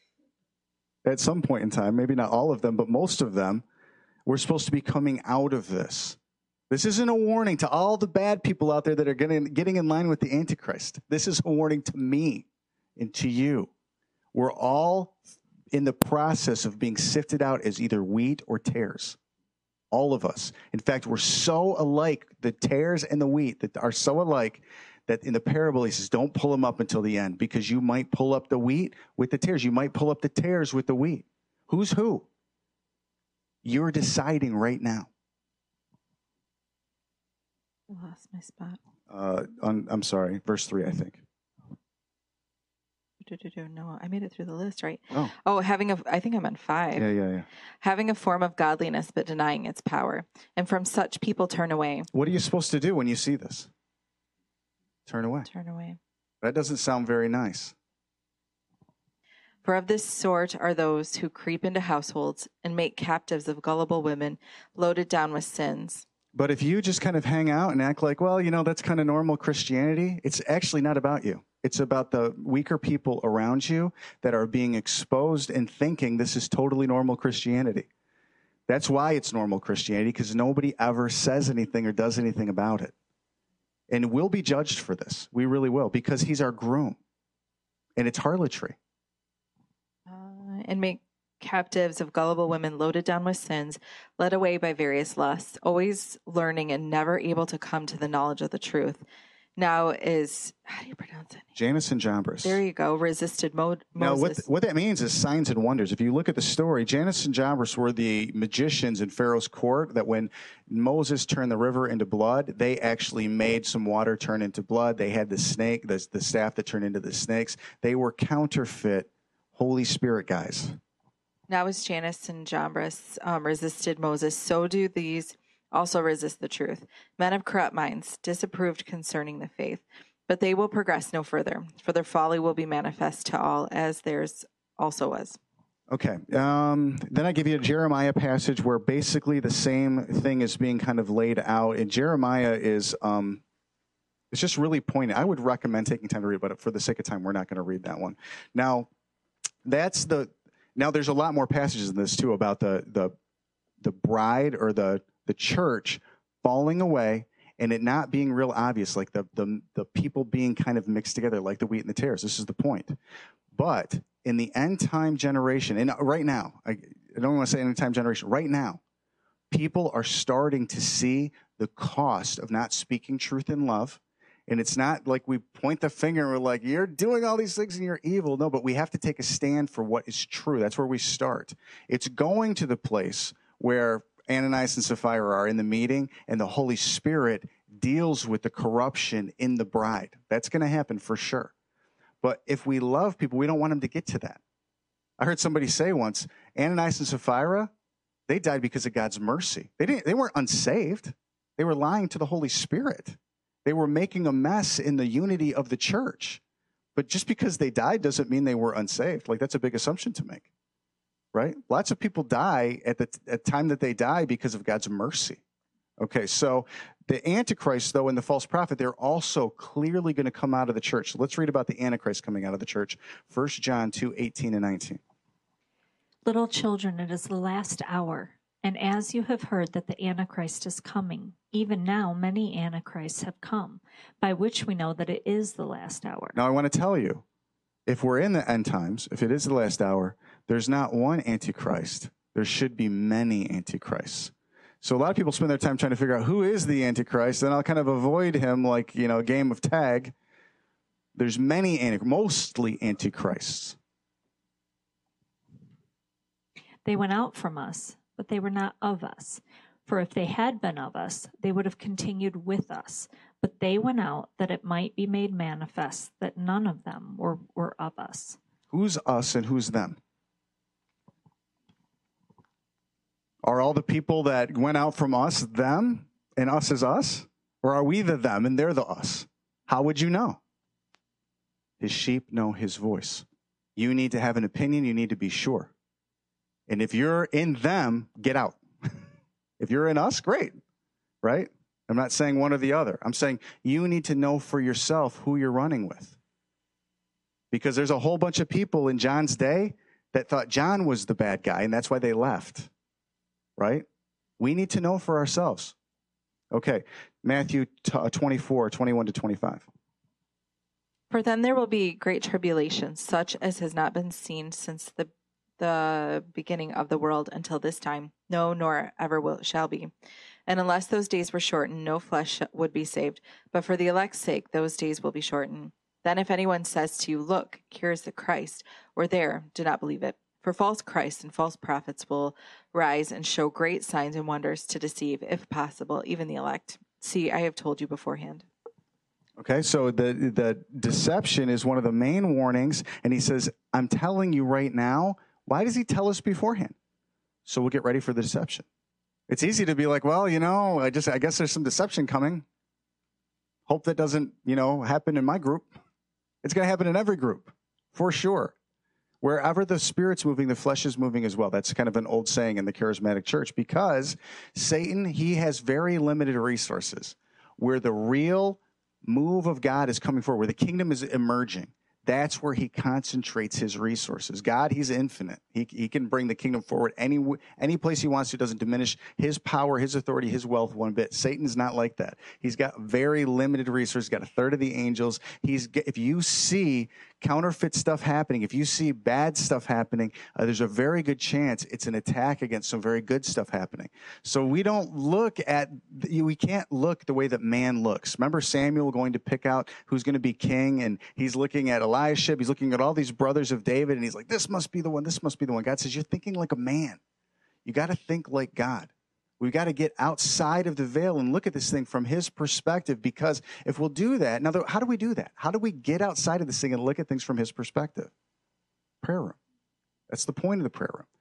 at some point in time. Maybe not all of them, but most of them. We're supposed to be coming out of this. This isn't a warning to all the bad people out there that are getting in line with the Antichrist. This is a warning to me and to you. We're all in the process of being sifted out as either wheat or tares. All of us. In fact, we're so alike, the tares and the wheat that are so alike, that in the parable he says, don't pull them up until the end, because you might pull up the wheat with the tares. You might pull up the tares with the wheat. Who's who? You're deciding right now. I lost my spot. I'm sorry, verse 3, I think. No, I made it through the list, right? Oh, I think I'm on 5. yeah. Having a form of godliness, but denying its power. And from such people turn away. What are you supposed to do when you see this? Turn away. Turn away. That doesn't sound very nice. For of this sort are those who creep into households and make captives of gullible women, loaded down with sins. But if you just kind of hang out and act like, well, that's kind of normal Christianity, it's actually not about you. It's about the weaker people around you that are being exposed and thinking this is totally normal Christianity. That's why it's normal Christianity, because nobody ever says anything or does anything about it. And we'll be judged for this. We really will, because he's our groom. And it's harlotry. And make captives of gullible women, loaded down with sins, led away by various lusts, always learning and never able to come to the knowledge of the truth. Now is, how do you pronounce it? Jannes and Jambres. There you go. Resisted Moses. Now, what that means is signs and wonders. If you look at the story, Jannes and Jambres were the magicians in Pharaoh's court that when Moses turned the river into blood, they actually made some water turn into blood. They had the snake, the staff that turned into the snakes. They were counterfeit Holy Spirit guys. Now as Jannes and Jambres resisted Moses, so do these also resist the truth. Men of corrupt minds, disapproved concerning the faith. But they will progress no further, for their folly will be manifest to all, as theirs also was. Okay. Then I give you a Jeremiah passage where basically the same thing is being kind of laid out. And Jeremiah is, it's just really poignant. I would recommend taking time to read, but for the sake of time, we're not going to read that one. Now, there's a lot more passages in this too about the bride or the church falling away and it not being real obvious, like the people being kind of mixed together like the wheat and the tares. This is the point. But in the end time generation, and right now, I don't want to say end time generation, right now, people are starting to see the cost of not speaking truth in love. And it's not like we point the finger and we're like, you're doing all these things and you're evil. No, but we have to take a stand for what is true. That's where we start. It's going to the place where Ananias and Sapphira are in the meeting and the Holy Spirit deals with the corruption in the bride. That's going to happen for sure. But if we love people, we don't want them to get to that. I heard somebody say once, Ananias and Sapphira, they died because of God's mercy. They weren't unsaved. They were lying to the Holy Spirit. They were making a mess in the unity of the church. But just because they died doesn't mean they were unsaved. Like, that's a big assumption to make, right? Lots of people die at the time that they die because of God's mercy. Okay, so the Antichrist, though, and the false prophet, they're also clearly going to come out of the church. So let's read about the Antichrist coming out of the church. 1 John 2:18 and 19. Little children, it is the last hour. And as you have heard that the Antichrist is coming, even now many Antichrists have come, by which we know that it is the last hour. Now, I want to tell you, if we're in the end times, if it is the last hour, there's not one Antichrist. There should be many Antichrists. So a lot of people spend their time trying to figure out who is the Antichrist, and I'll kind of avoid him like, a game of tag. There's mostly Antichrists. They went out from us, but they were not of us. For if they had been of us, they would have continued with us. But they went out that it might be made manifest that none of them were of us. Who's us and who's them? Are all the people that went out from us them and us is us? Or are we the them and they're the us? How would you know? His sheep know his voice. You need to have an opinion. You need to be sure. And if you're in them, get out. If you're in us, great, right? I'm not saying one or the other. I'm saying you need to know for yourself who you're running with. Because there's a whole bunch of people in John's day that thought John was the bad guy, and that's why they left, right? We need to know for ourselves. Okay, Matthew 24, 21 to 25. For then there will be great tribulation, such as has not been seen since the beginning of the world until this time, no, nor ever shall be. And unless those days were shortened, no flesh would be saved. But for the elect's sake, those days will be shortened. Then if anyone says to you, look, here is the Christ, or there, do not believe it. For false Christs and false prophets will rise and show great signs and wonders to deceive, if possible, even the elect. See, I have told you beforehand. Okay, so the deception is one of the main warnings. And he says, I'm telling you right now. Why does he tell us beforehand? So we'll get ready for the deception. It's easy to be like, well, I guess there's some deception coming. Hope that doesn't, happen in my group. It's going to happen in every group, for sure. Wherever the Spirit's moving, the flesh is moving as well. That's kind of an old saying in the charismatic church, because Satan, he has very limited resources. Where the real move of God is coming forward, where the kingdom is emerging, that's where he concentrates his resources. God, he's infinite. He can bring the kingdom forward any place he wants to. Doesn't diminish his power, his authority, his wealth one bit. Satan's not like that. He's got very limited resources. He's got a third of the angels. If you see counterfeit stuff happening, if you see bad stuff happening, there's a very good chance it's an attack against some very good stuff happening. So we can't look the way that man looks. Remember Samuel going to pick out who's going to be king, and he's looking at Eliashib, he's looking at all these brothers of David, and he's like, this must be the one, this must be the one. God says, you're thinking like a man. You got to think like God. We've got to get outside of the veil and look at this thing from his perspective, because if we'll do that, now, how do we do that? How do we get outside of this thing and look at things from his perspective? Prayer room. That's the point of the prayer room.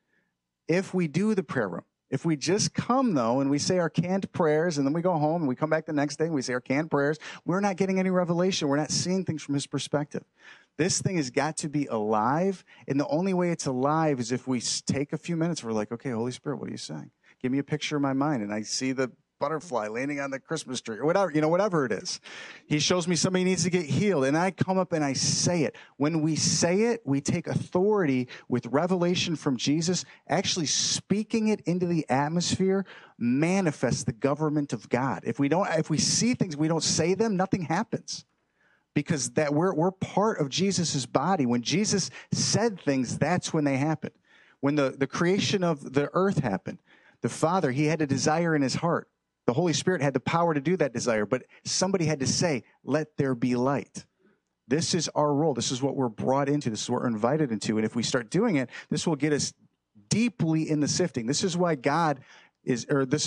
If we do the prayer room, if we just come, though, and we say our canned prayers, and then we go home and we come back the next day and we say our canned prayers, we're not getting any revelation. We're not seeing things from his perspective. This thing has got to be alive, and the only way it's alive is if we take a few minutes. We're like, okay, Holy Spirit, what are you saying? Give me a picture in my mind, and I see the butterfly landing on the Christmas tree, or whatever it is. He shows me somebody needs to get healed, and I come up and I say it. When we say it, we take authority with revelation from Jesus, actually speaking it into the atmosphere, manifests the government of God. If we see things, we don't say them, nothing happens. Because that we're part of Jesus' body. When Jesus said things, that's when they happened. When the creation of the earth happened, the Father, he had a desire in his heart. The Holy Spirit had the power to do that desire, but somebody had to say, let there be light. This is our role. This is what we're brought into. This is what we're invited into. And if we start doing it, this will get us deeply in the sifting. This is why God is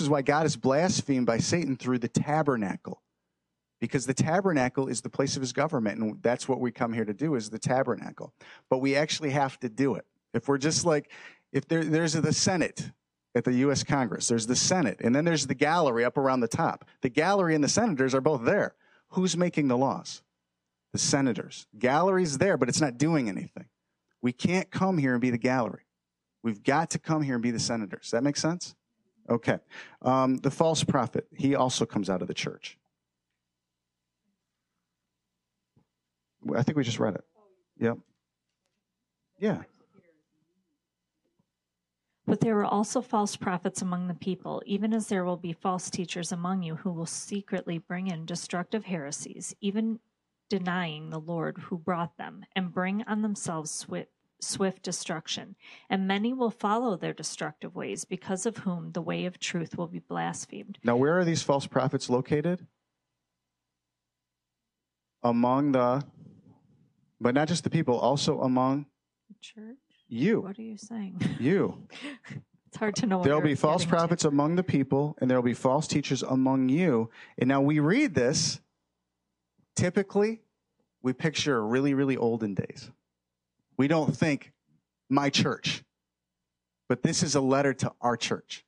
blasphemed by Satan through the tabernacle. Because the tabernacle is the place of his government, and that's what we come here to do, is the tabernacle. But we actually have to do it. If we're just like, if there's the Senate at the U.S. Congress, there's the Senate, and then there's the gallery up around the top. The gallery and the senators are both there. Who's making the laws? The senators. Gallery's there, but it's not doing anything. We can't come here and be the gallery. We've got to come here and be the senators. Does that make sense? Okay. The false prophet, he also comes out of the church. I think we just read it. Yep. Yeah. But there are also false prophets among the people, even as there will be false teachers among you who will secretly bring in destructive heresies, even denying the Lord who brought them, and bring on themselves swift destruction. And many will follow their destructive ways, because of whom the way of truth will be blasphemed. Now, where are these false prophets located? Among but not just the people, also among church? You. What are you saying? You. It's hard to know. There'll be false prophets among the people, and there'll be false teachers among you. And now we read this. Typically, we picture really, really olden days. We don't think my church, but this is a letter to our church.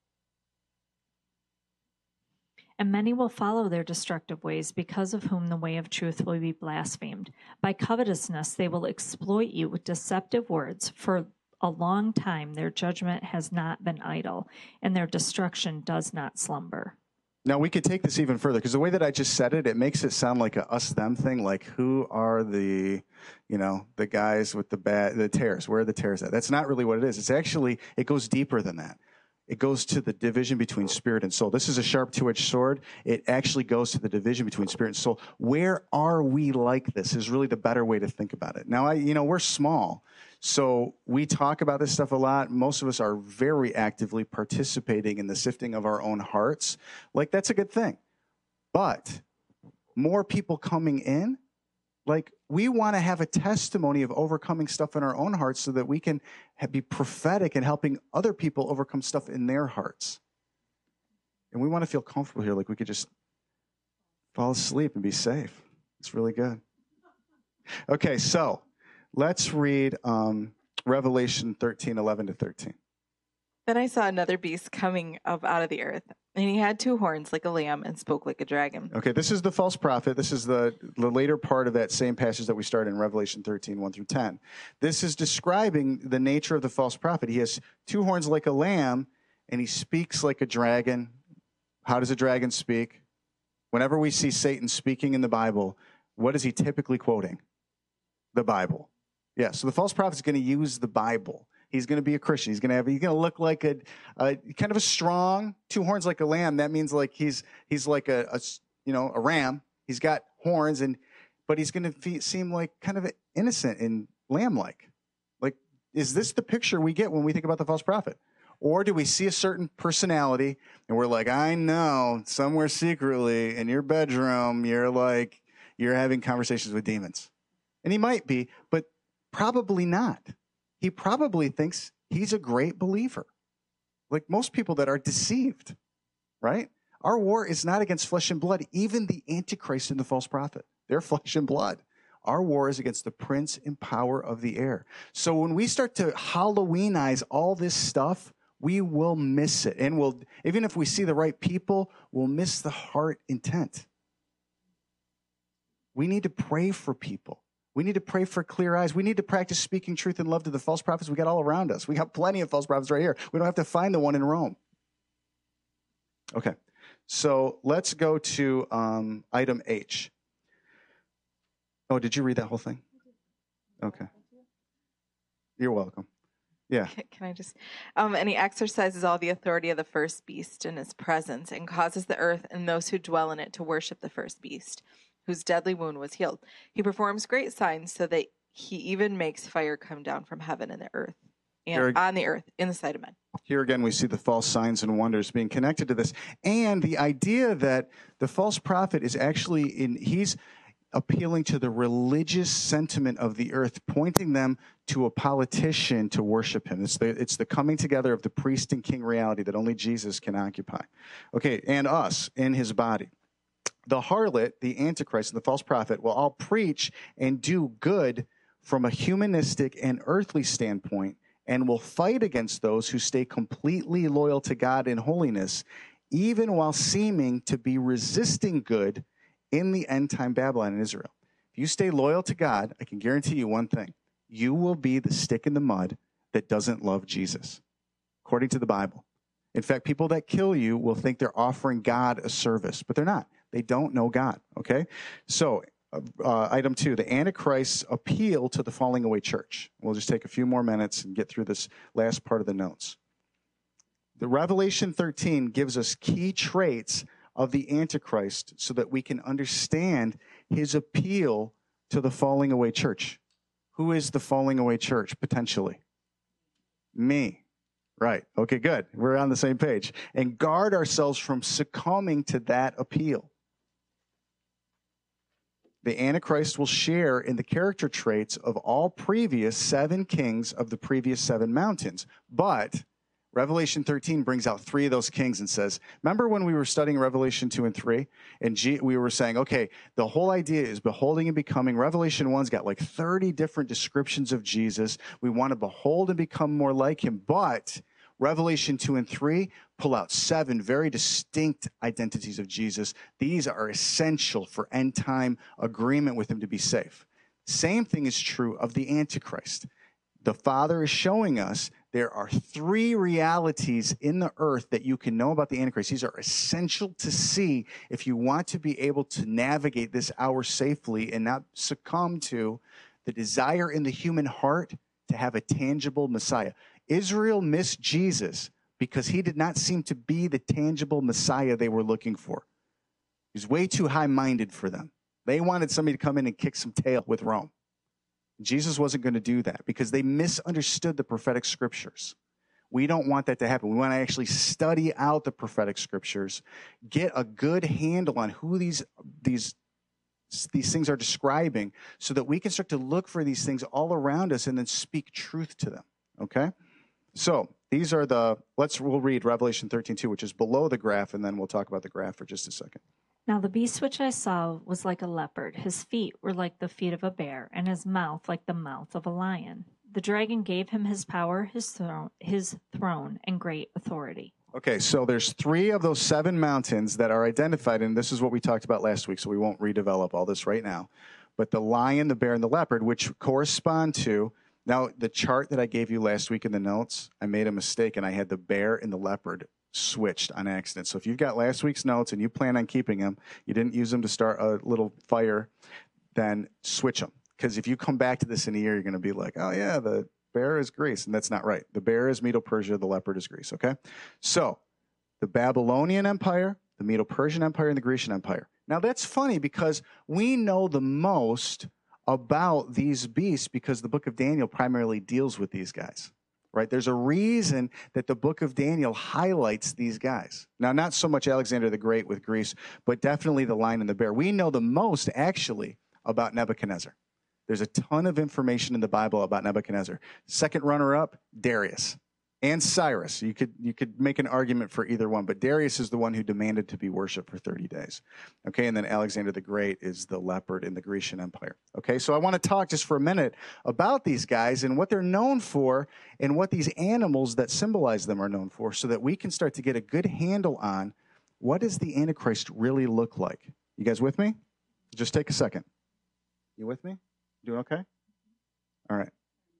And many will follow their destructive ways, because of whom the way of truth will be blasphemed. By covetousness they will exploit you with deceptive words. For a long time their judgment has not been idle, and their destruction does not slumber. Now, we could take this even further, because the way that I just said it, it makes it sound like a us-them thing, like who are the guys with the tares? Where are the tares at? That's not really what it is. It's actually, it goes deeper than that. It goes to the division between spirit and soul. This is a sharp two-edged sword. It actually goes to the division between spirit and soul. Where are we like this is really the better way to think about it. Now, we're small, so we talk about this stuff a lot. Most of us are very actively participating in the sifting of our own hearts. Like, that's a good thing. But more people coming in, like, we want to have a testimony of overcoming stuff in our own hearts so that we can be prophetic in helping other people overcome stuff in their hearts. And we want to feel comfortable here, like we could just fall asleep and be safe. It's really good. Okay, so let's read Revelation 13:11-13. Then I saw another beast coming up out of the earth, and he had 2 horns like a lamb and spoke like a dragon. Okay, this is the false prophet. This is the later part of that same passage that we started in Revelation 13:1-10. This is describing the nature of the false prophet. He has 2 horns like a lamb, and he speaks like a dragon. How does a dragon speak? Whenever we see Satan speaking in the Bible, what is he typically quoting? The Bible. Yeah, so the false prophet is going to use the Bible. He's going to be a Christian. He's going to look like a kind of a strong, 2 horns like a lamb. That means like he's like a ram. He's got horns, but he's going to seem like kind of innocent and lamb-like. Like, is this the picture we get when we think about the false prophet? Or do we see a certain personality and we're like, I know somewhere secretly in your bedroom, you're having conversations with demons. And he might be, but probably not. He probably thinks he's a great believer. Like most people that are deceived, right? Our war is not against flesh and blood. Even the Antichrist and the false prophet, they're flesh and blood. Our war is against the prince and power of the air. So when we start to Halloweenize all this stuff, we will miss it. And even if we see the right people, we'll miss the heart intent. We need to pray for people. We need to pray for clear eyes. We need to practice speaking truth and love to the false prophets we got all around us. We got plenty of false prophets right here. We don't have to find the one in Rome. Okay, so let's go to item H. Oh, did you read that whole thing? Okay. You're welcome. Yeah. Can I just, and he exercises all the authority of the first beast in his presence and causes the earth and those who dwell in it to worship the first beast, whose deadly wound was healed. He performs great signs so that he even makes fire come down from heaven and the earth, and on the earth in the sight of men. Here again, we see the false signs and wonders being connected to this. And the idea that the false prophet is actually he's appealing to the religious sentiment of the earth, pointing them to a politician to worship him. It's the coming together of the priest and king reality that only Jesus can occupy. Okay, and us in his body. The harlot, the Antichrist, and the false prophet will all preach and do good from a humanistic and earthly standpoint, and will fight against those who stay completely loyal to God in holiness, even while seeming to be resisting good in the end time Babylon and Israel. If you stay loyal to God, I can guarantee you one thing. You will be the stick in the mud that doesn't love Jesus, according to the Bible. In fact, people that kill you will think they're offering God a service, but they're not. They don't know God, okay? So, item 2, the Antichrist's appeal to the falling away church. We'll just take a few more minutes and get through this last part of the notes. The Revelation 13 gives us key traits of the Antichrist so that we can understand his appeal to the falling away church. Who is the falling away church, potentially? Me. Right. Okay, good. We're on the same page. And guard ourselves from succumbing to that appeal. The Antichrist will share in the character traits of all previous 7 kings of the previous 7 mountains. But Revelation 13 brings out 3 of those kings and says, remember when we were studying Revelation 2 and 3? And we were saying, okay, the whole idea is beholding and becoming. Revelation 1's got like 30 different descriptions of Jesus. We want to behold and become more like him. But Revelation 2 and 3 pull out 7 very distinct identities of Jesus. These are essential for end time agreement with him to be safe. Same thing is true of the Antichrist. The Father is showing us there are 3 realities in the earth that you can know about the Antichrist. These are essential to see if you want to be able to navigate this hour safely and not succumb to the desire in the human heart to have a tangible Messiah. Israel missed Jesus because he did not seem to be the tangible Messiah they were looking for. He was way too high-minded for them. They wanted somebody to come in and kick some tail with Rome. Jesus wasn't going to do that because they misunderstood the prophetic scriptures. We don't want that to happen. We want to actually study out the prophetic scriptures, get a good handle on who these things are describing so that we can start to look for these things all around us and then speak truth to them, okay? So these are we'll read Revelation 13:2, which is below the graph, and then we'll talk about the graph for just a second. Now the beast which I saw was like a leopard. His feet were like the feet of a bear, and his mouth like the mouth of a lion. The dragon gave him his power, his throne, and great authority. Okay, so there's 3 of those 7 mountains that are identified, and this is what we talked about last week, so we won't redevelop all this right now. But the lion, the bear, and the leopard, which correspond to, now the chart that I gave you last week in the notes, I made a mistake, and I had the bear and the leopard switched on accident. So if you've got last week's notes and you plan on keeping them, you didn't use them to start a little fire, then switch them. Because if you come back to this in a year, you're going to be like, oh yeah, the bear is Greece. And that's not right. The bear is Medo-Persia, the leopard is Greece, okay? So the Babylonian Empire, the Medo-Persian Empire, and the Grecian Empire, Now, that's funny because we know the most about these beasts because the book of Daniel primarily deals with these guys, right? There's a reason that the book of Daniel highlights these guys. Now, not so much Alexander the Great with Greece, but definitely the lion and the bear. We know the most, actually, about Nebuchadnezzar. There's a ton of information in the Bible about Nebuchadnezzar. Second runner-up, Darius. And Cyrus. You could make an argument for either one, but Darius is the one who demanded to be worshipped for 30 days. Okay, and then Alexander the Great is the leopard in the Grecian Empire. Okay, so I want to talk just for a minute about these guys and what they're known for and what these animals that symbolize them are known for so that we can start to get a good handle on what does the Antichrist really look like. You guys with me? Just take a second. You with me? Doing okay? All right.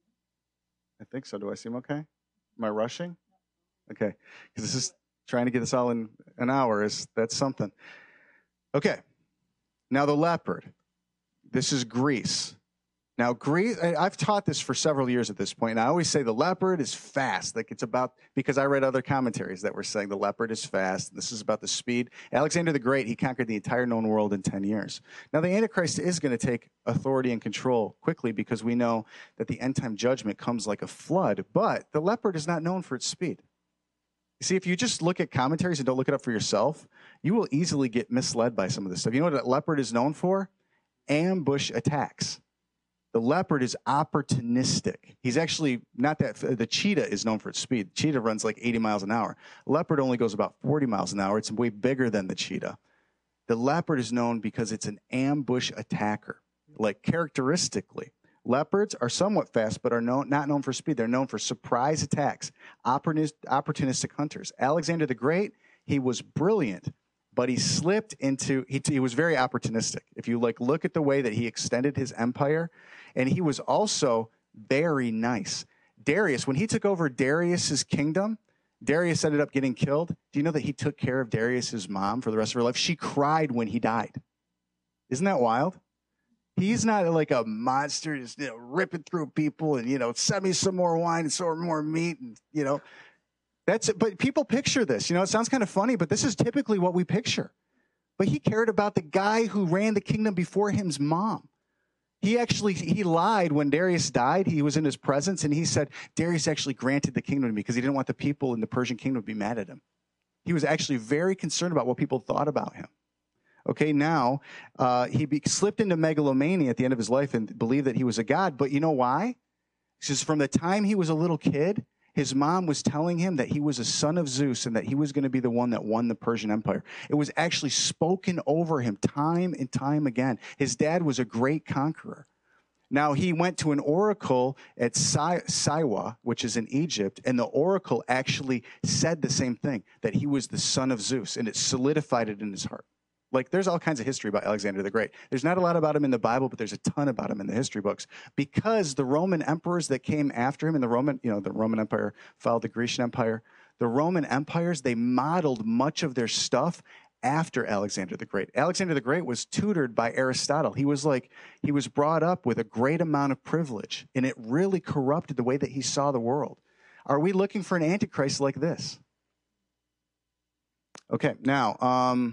I think so. Do I seem okay? Am I rushing? Okay. Because this is trying to get this all in an hour. That's something. Okay. Now the leopard. This is Greece. Now Greece, I've taught this for several years at this point, and I always say the leopard is fast. Like it's about, because I read other commentaries that were saying the leopard is fast. This is about the speed. Alexander the Great, he conquered the entire known world in 10 years. Now the Antichrist is going to take authority and control quickly because we know that the end time judgment comes like a flood, but the leopard is not known for its speed. You see, if you just look at commentaries and don't look it up for yourself, you will easily get misled by some of this stuff. You know what a leopard is known for? Ambush attacks. The leopard is opportunistic. He's actually not that. The cheetah is known for its speed. The cheetah runs like 80 miles an hour. Leopard only goes about 40 miles an hour. It's way bigger than the cheetah. The leopard is known because it's an ambush attacker. Like characteristically, leopards are somewhat fast, but are not known for speed. They're known for surprise attacks, opportunistic hunters. Alexander the Great, he was brilliant, but he slipped into, he was very opportunistic. If you look at the way that he extended his empire, and he was also very nice. Darius, when he took over Darius's kingdom, Darius ended up getting killed. Do you know that he took care of Darius's mom for the rest of her life? She cried when he died. Isn't that wild? He's not like a monster just ripping through people and, send me some more wine and some more meat and, That's it. But people picture this. It sounds kind of funny, but this is typically what we picture. But he cared about the guy who ran the kingdom before him's mom. He lied when Darius died. He was in his presence, and he said, Darius actually granted the kingdom to me because he didn't want the people in the Persian kingdom to be mad at him. He was actually very concerned about what people thought about him. Okay, now he slipped into megalomania at the end of his life and believed that he was a god. But you know why? Because from the time he was a little kid, his mom was telling him that he was a son of Zeus and that he was going to be the one that won the Persian Empire. It was actually spoken over him time and time again. His dad was a great conqueror. Now, he went to an oracle at Siwa, which is in Egypt, and the oracle actually said the same thing, that he was the son of Zeus, and it solidified it in his heart. There's all kinds of history about Alexander the Great. There's not a lot about him in the Bible, but there's a ton about him in the history books because the Roman emperors that came after him in the Roman Empire followed the Grecian Empire. The Roman empires, they modeled much of their stuff after Alexander the Great. Alexander the Great was tutored by Aristotle. He was brought up with a great amount of privilege, and it really corrupted the way that he saw the world. Are we looking for an Antichrist like this? Okay, now,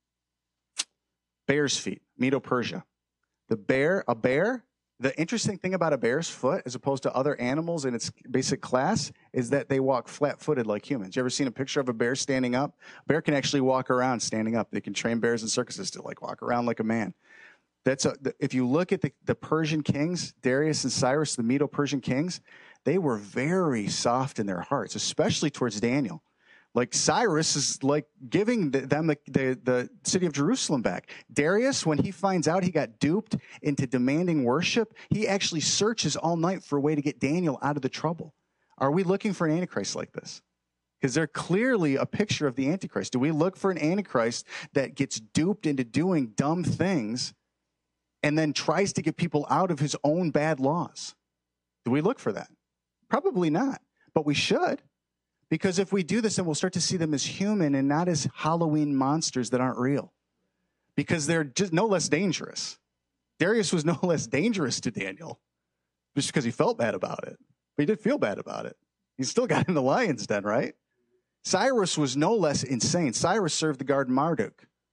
bear's feet, Medo-Persia. A bear, the interesting thing about a bear's foot as opposed to other animals in its basic class is that they walk flat-footed like humans. You ever seen a picture of a bear standing up? A bear can actually walk around standing up. They can train bears in circuses to walk around like a man. If you look at the Persian kings, Darius and Cyrus, the Medo-Persian kings, they were very soft in their hearts, especially towards Daniel. Cyrus is giving them the city of Jerusalem back. Darius, when he finds out he got duped into demanding worship, he actually searches all night for a way to get Daniel out of the trouble. Are we looking for an Antichrist like this? Because they're clearly a picture of the Antichrist. Do we look for an Antichrist that gets duped into doing dumb things and then tries to get people out of his own bad laws? Do we look for that? Probably not, but we should. Because if we do this, then we'll start to see them as human and not as Halloween monsters that aren't real. Because they're just no less dangerous. Darius was no less dangerous to Daniel just because he felt bad about it. But he did feel bad about it. He still got in the lion's den, right? Cyrus was no less insane. Cyrus served the god Marduk.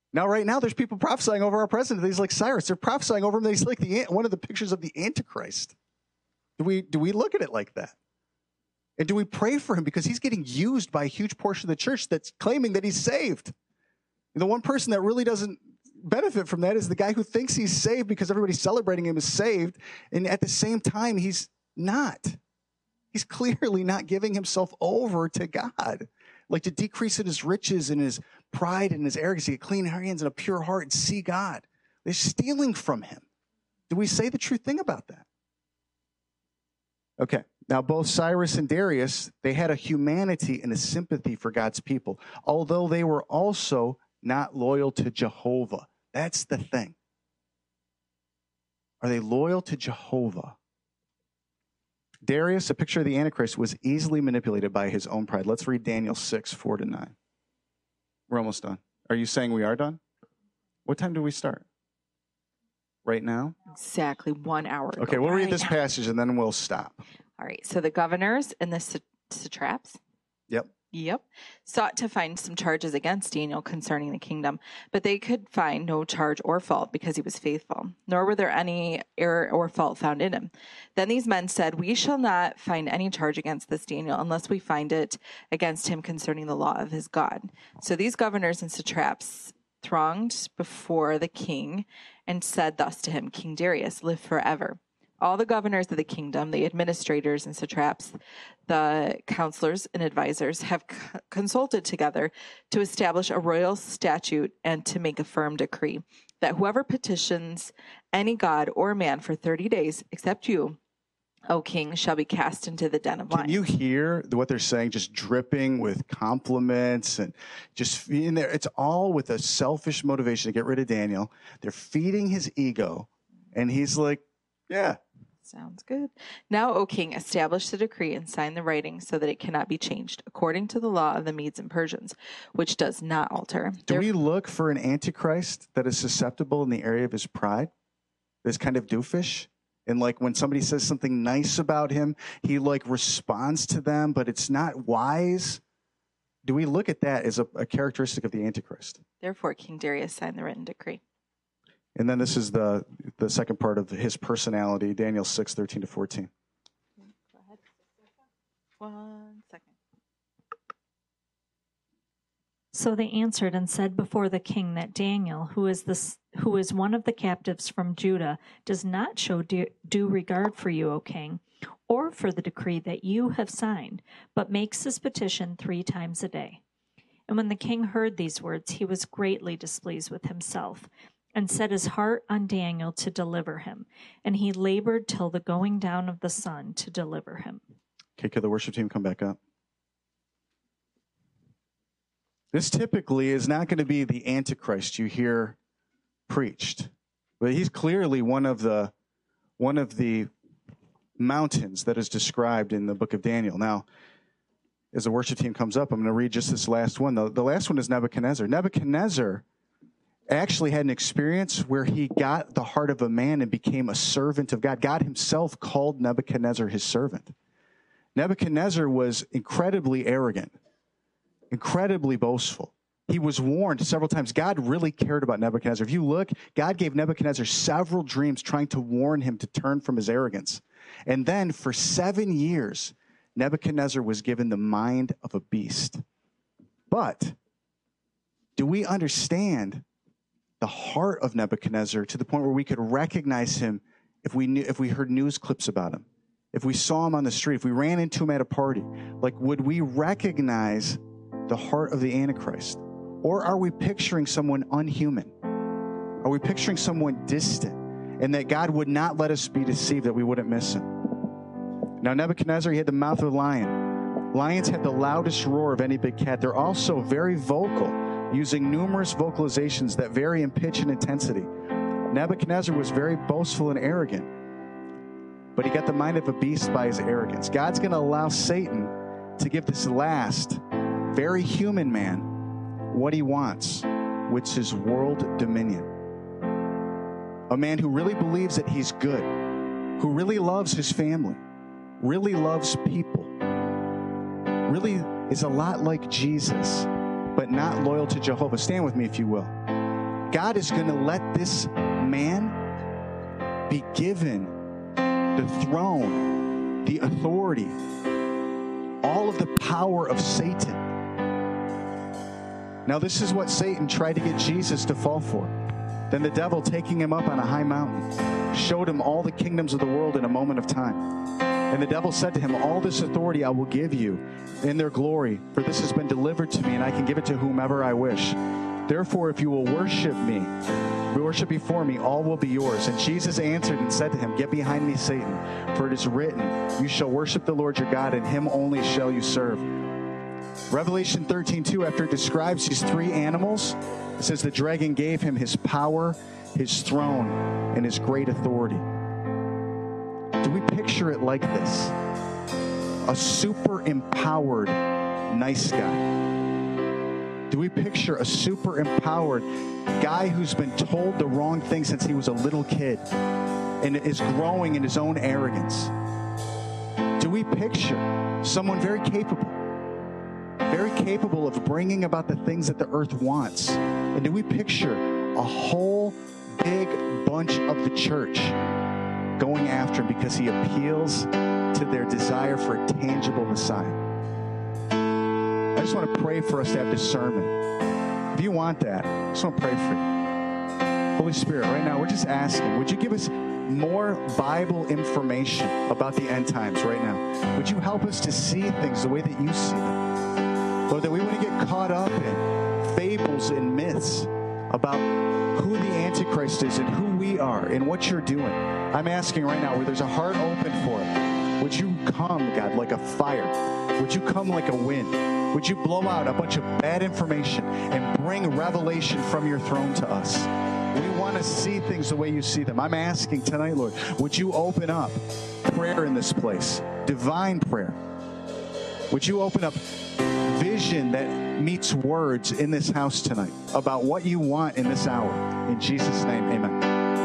Now, right now, there's people prophesying over our president that he's like Cyrus. They're prophesying over him that he's like one of the pictures of the Antichrist. Do we look at it like that? And do we pray for him because he's getting used by a huge portion of the church that's claiming that he's saved? And the one person that really doesn't benefit from that is the guy who thinks he's saved because everybody's celebrating him as saved. And at the same time, he's not. He's clearly not giving himself over to God. Like to decrease in his riches and his pride and his arrogance, get clean hands and a pure heart and see God. They're stealing from him. Do we say the true thing about that? Okay. Now, both Cyrus and Darius, they had a humanity and a sympathy for God's people, although they were also not loyal to Jehovah. That's the thing. Are they loyal to Jehovah? Darius, a picture of the Antichrist, was easily manipulated by his own pride. Let's read Daniel 6, 4-9. We're almost done. Are you saying we are done? What time do we start? Right now? Exactly 1 hour ago. Okay, we'll read this passage and then we'll stop. All right. So the governors and the satraps. Yep. Sought to find some charges against Daniel concerning the kingdom, but they could find no charge or fault because he was faithful, nor were there any error or fault found in him. Then these men said, "We shall not find any charge against this Daniel unless we find it against him concerning the law of his God." So these governors and satraps thronged before the king and said thus to him, "King Darius, live forever. All the governors of the kingdom, the administrators and satraps, the counselors and advisors have consulted together to establish a royal statute and to make a firm decree that whoever petitions any god or man for 30 days, except you, O king, shall be cast into the den of lions." Can you hear what they're saying? Just dripping with compliments and just in there. It's all with a selfish motivation to get rid of Daniel. They're feeding his ego. And he's like, yeah. Sounds good. Now, O king, establish the decree and sign the writing so that it cannot be changed, according to the law of the Medes and Persians, which does not alter. Do we look for an antichrist that is susceptible in the area of his pride? That's kind of doofish? And like when somebody says something nice about him, he like responds to them, but it's not wise. Do we look at that as a characteristic of the Antichrist? Therefore, King Darius signed the written decree. And then this is the second part of his personality, Daniel 6, 13-14. Go ahead. 1 second. So they answered and said before the king that Daniel, who is one of the captives from Judah, does not show due regard for you, O king, or for the decree that you have signed, but makes his petition 3 times a day. And when the king heard these words, he was greatly displeased with himself, and set his heart on Daniel to deliver him. And he labored till the going down of the sun to deliver him. Okay, could the worship team come back up? This typically is not going to be the Antichrist you hear preached. But he's clearly one of the mountains that is described in the book of Daniel. Now, as the worship team comes up, I'm going to read just this last one. The last one is Nebuchadnezzar. Nebuchadnezzar actually had an experience where he got the heart of a man and became a servant of God. God himself called Nebuchadnezzar his servant. Nebuchadnezzar was incredibly arrogant, incredibly boastful. He was warned several times. God really cared about Nebuchadnezzar. If you look, God gave Nebuchadnezzar several dreams trying to warn him to turn from his arrogance. And then for 7 years, Nebuchadnezzar was given the mind of a beast. But do we understand the heart of Nebuchadnezzar to the point where we could recognize him if we heard news clips about him, if we saw him on the street, if we ran into him at a party? Like, would we recognize the heart of the Antichrist? Or are we picturing someone unhuman? Are we picturing someone distant and that God would not let us be deceived, that we wouldn't miss him? Now, Nebuchadnezzar, he had the mouth of a lion. Lions had the loudest roar of any big cat. They're also very vocal, using numerous vocalizations that vary in pitch and intensity. Nebuchadnezzar was very boastful and arrogant, but he got the mind of a beast by his arrogance. God's going to allow Satan to give this last, very human man what he wants, which is world dominion. A man who really believes that he's good, who really loves his family, really loves people, really is a lot like Jesus, but not loyal to Jehovah. Stand with me if you will. God is going to let this man be given the throne, the authority, all of the power of Satan. Now, this is what Satan tried to get Jesus to fall for. Then the devil, taking him up on a high mountain, showed him all the kingdoms of the world in a moment of time. And the devil said to him, all this authority I will give you in their glory, for this has been delivered to me, and I can give it to whomever I wish. Therefore, if you will worship me, worship before me, all will be yours. And Jesus answered and said to him, get behind me, Satan, for it is written, you shall worship the Lord your God, and him only shall you serve. Revelation 13:2, after it describes these three animals, it says the dragon gave him his power, his throne, and his great authority. Do we picture it like this? A super empowered nice guy. Do we picture a super empowered guy who's been told the wrong thing since he was a little kid and is growing in his own arrogance? Do we picture someone very capable of bringing about the things that the earth wants? And do we picture a whole big bunch of the church going after him because he appeals to their desire for a tangible Messiah? I just want to pray for us to have discernment. If you want that, I just want to pray for you. Holy Spirit, right now, we're just asking, would you give us more Bible information about the end times right now? Would you help us to see things the way that you see them? Lord, that we wouldn't get caught up in fables and myths about who the Antichrist is and who we are and what you're doing. I'm asking right now, where there's a heart open for it, would you come, God, like a fire? Would you come like a wind? Would you blow out a bunch of bad information and bring revelation from your throne to us? We want to see things the way you see them. I'm asking tonight, Lord, would you open up prayer in this place, divine prayer? Would you open up vision that meets words in this house tonight about what you want in this hour? In Jesus' name, amen.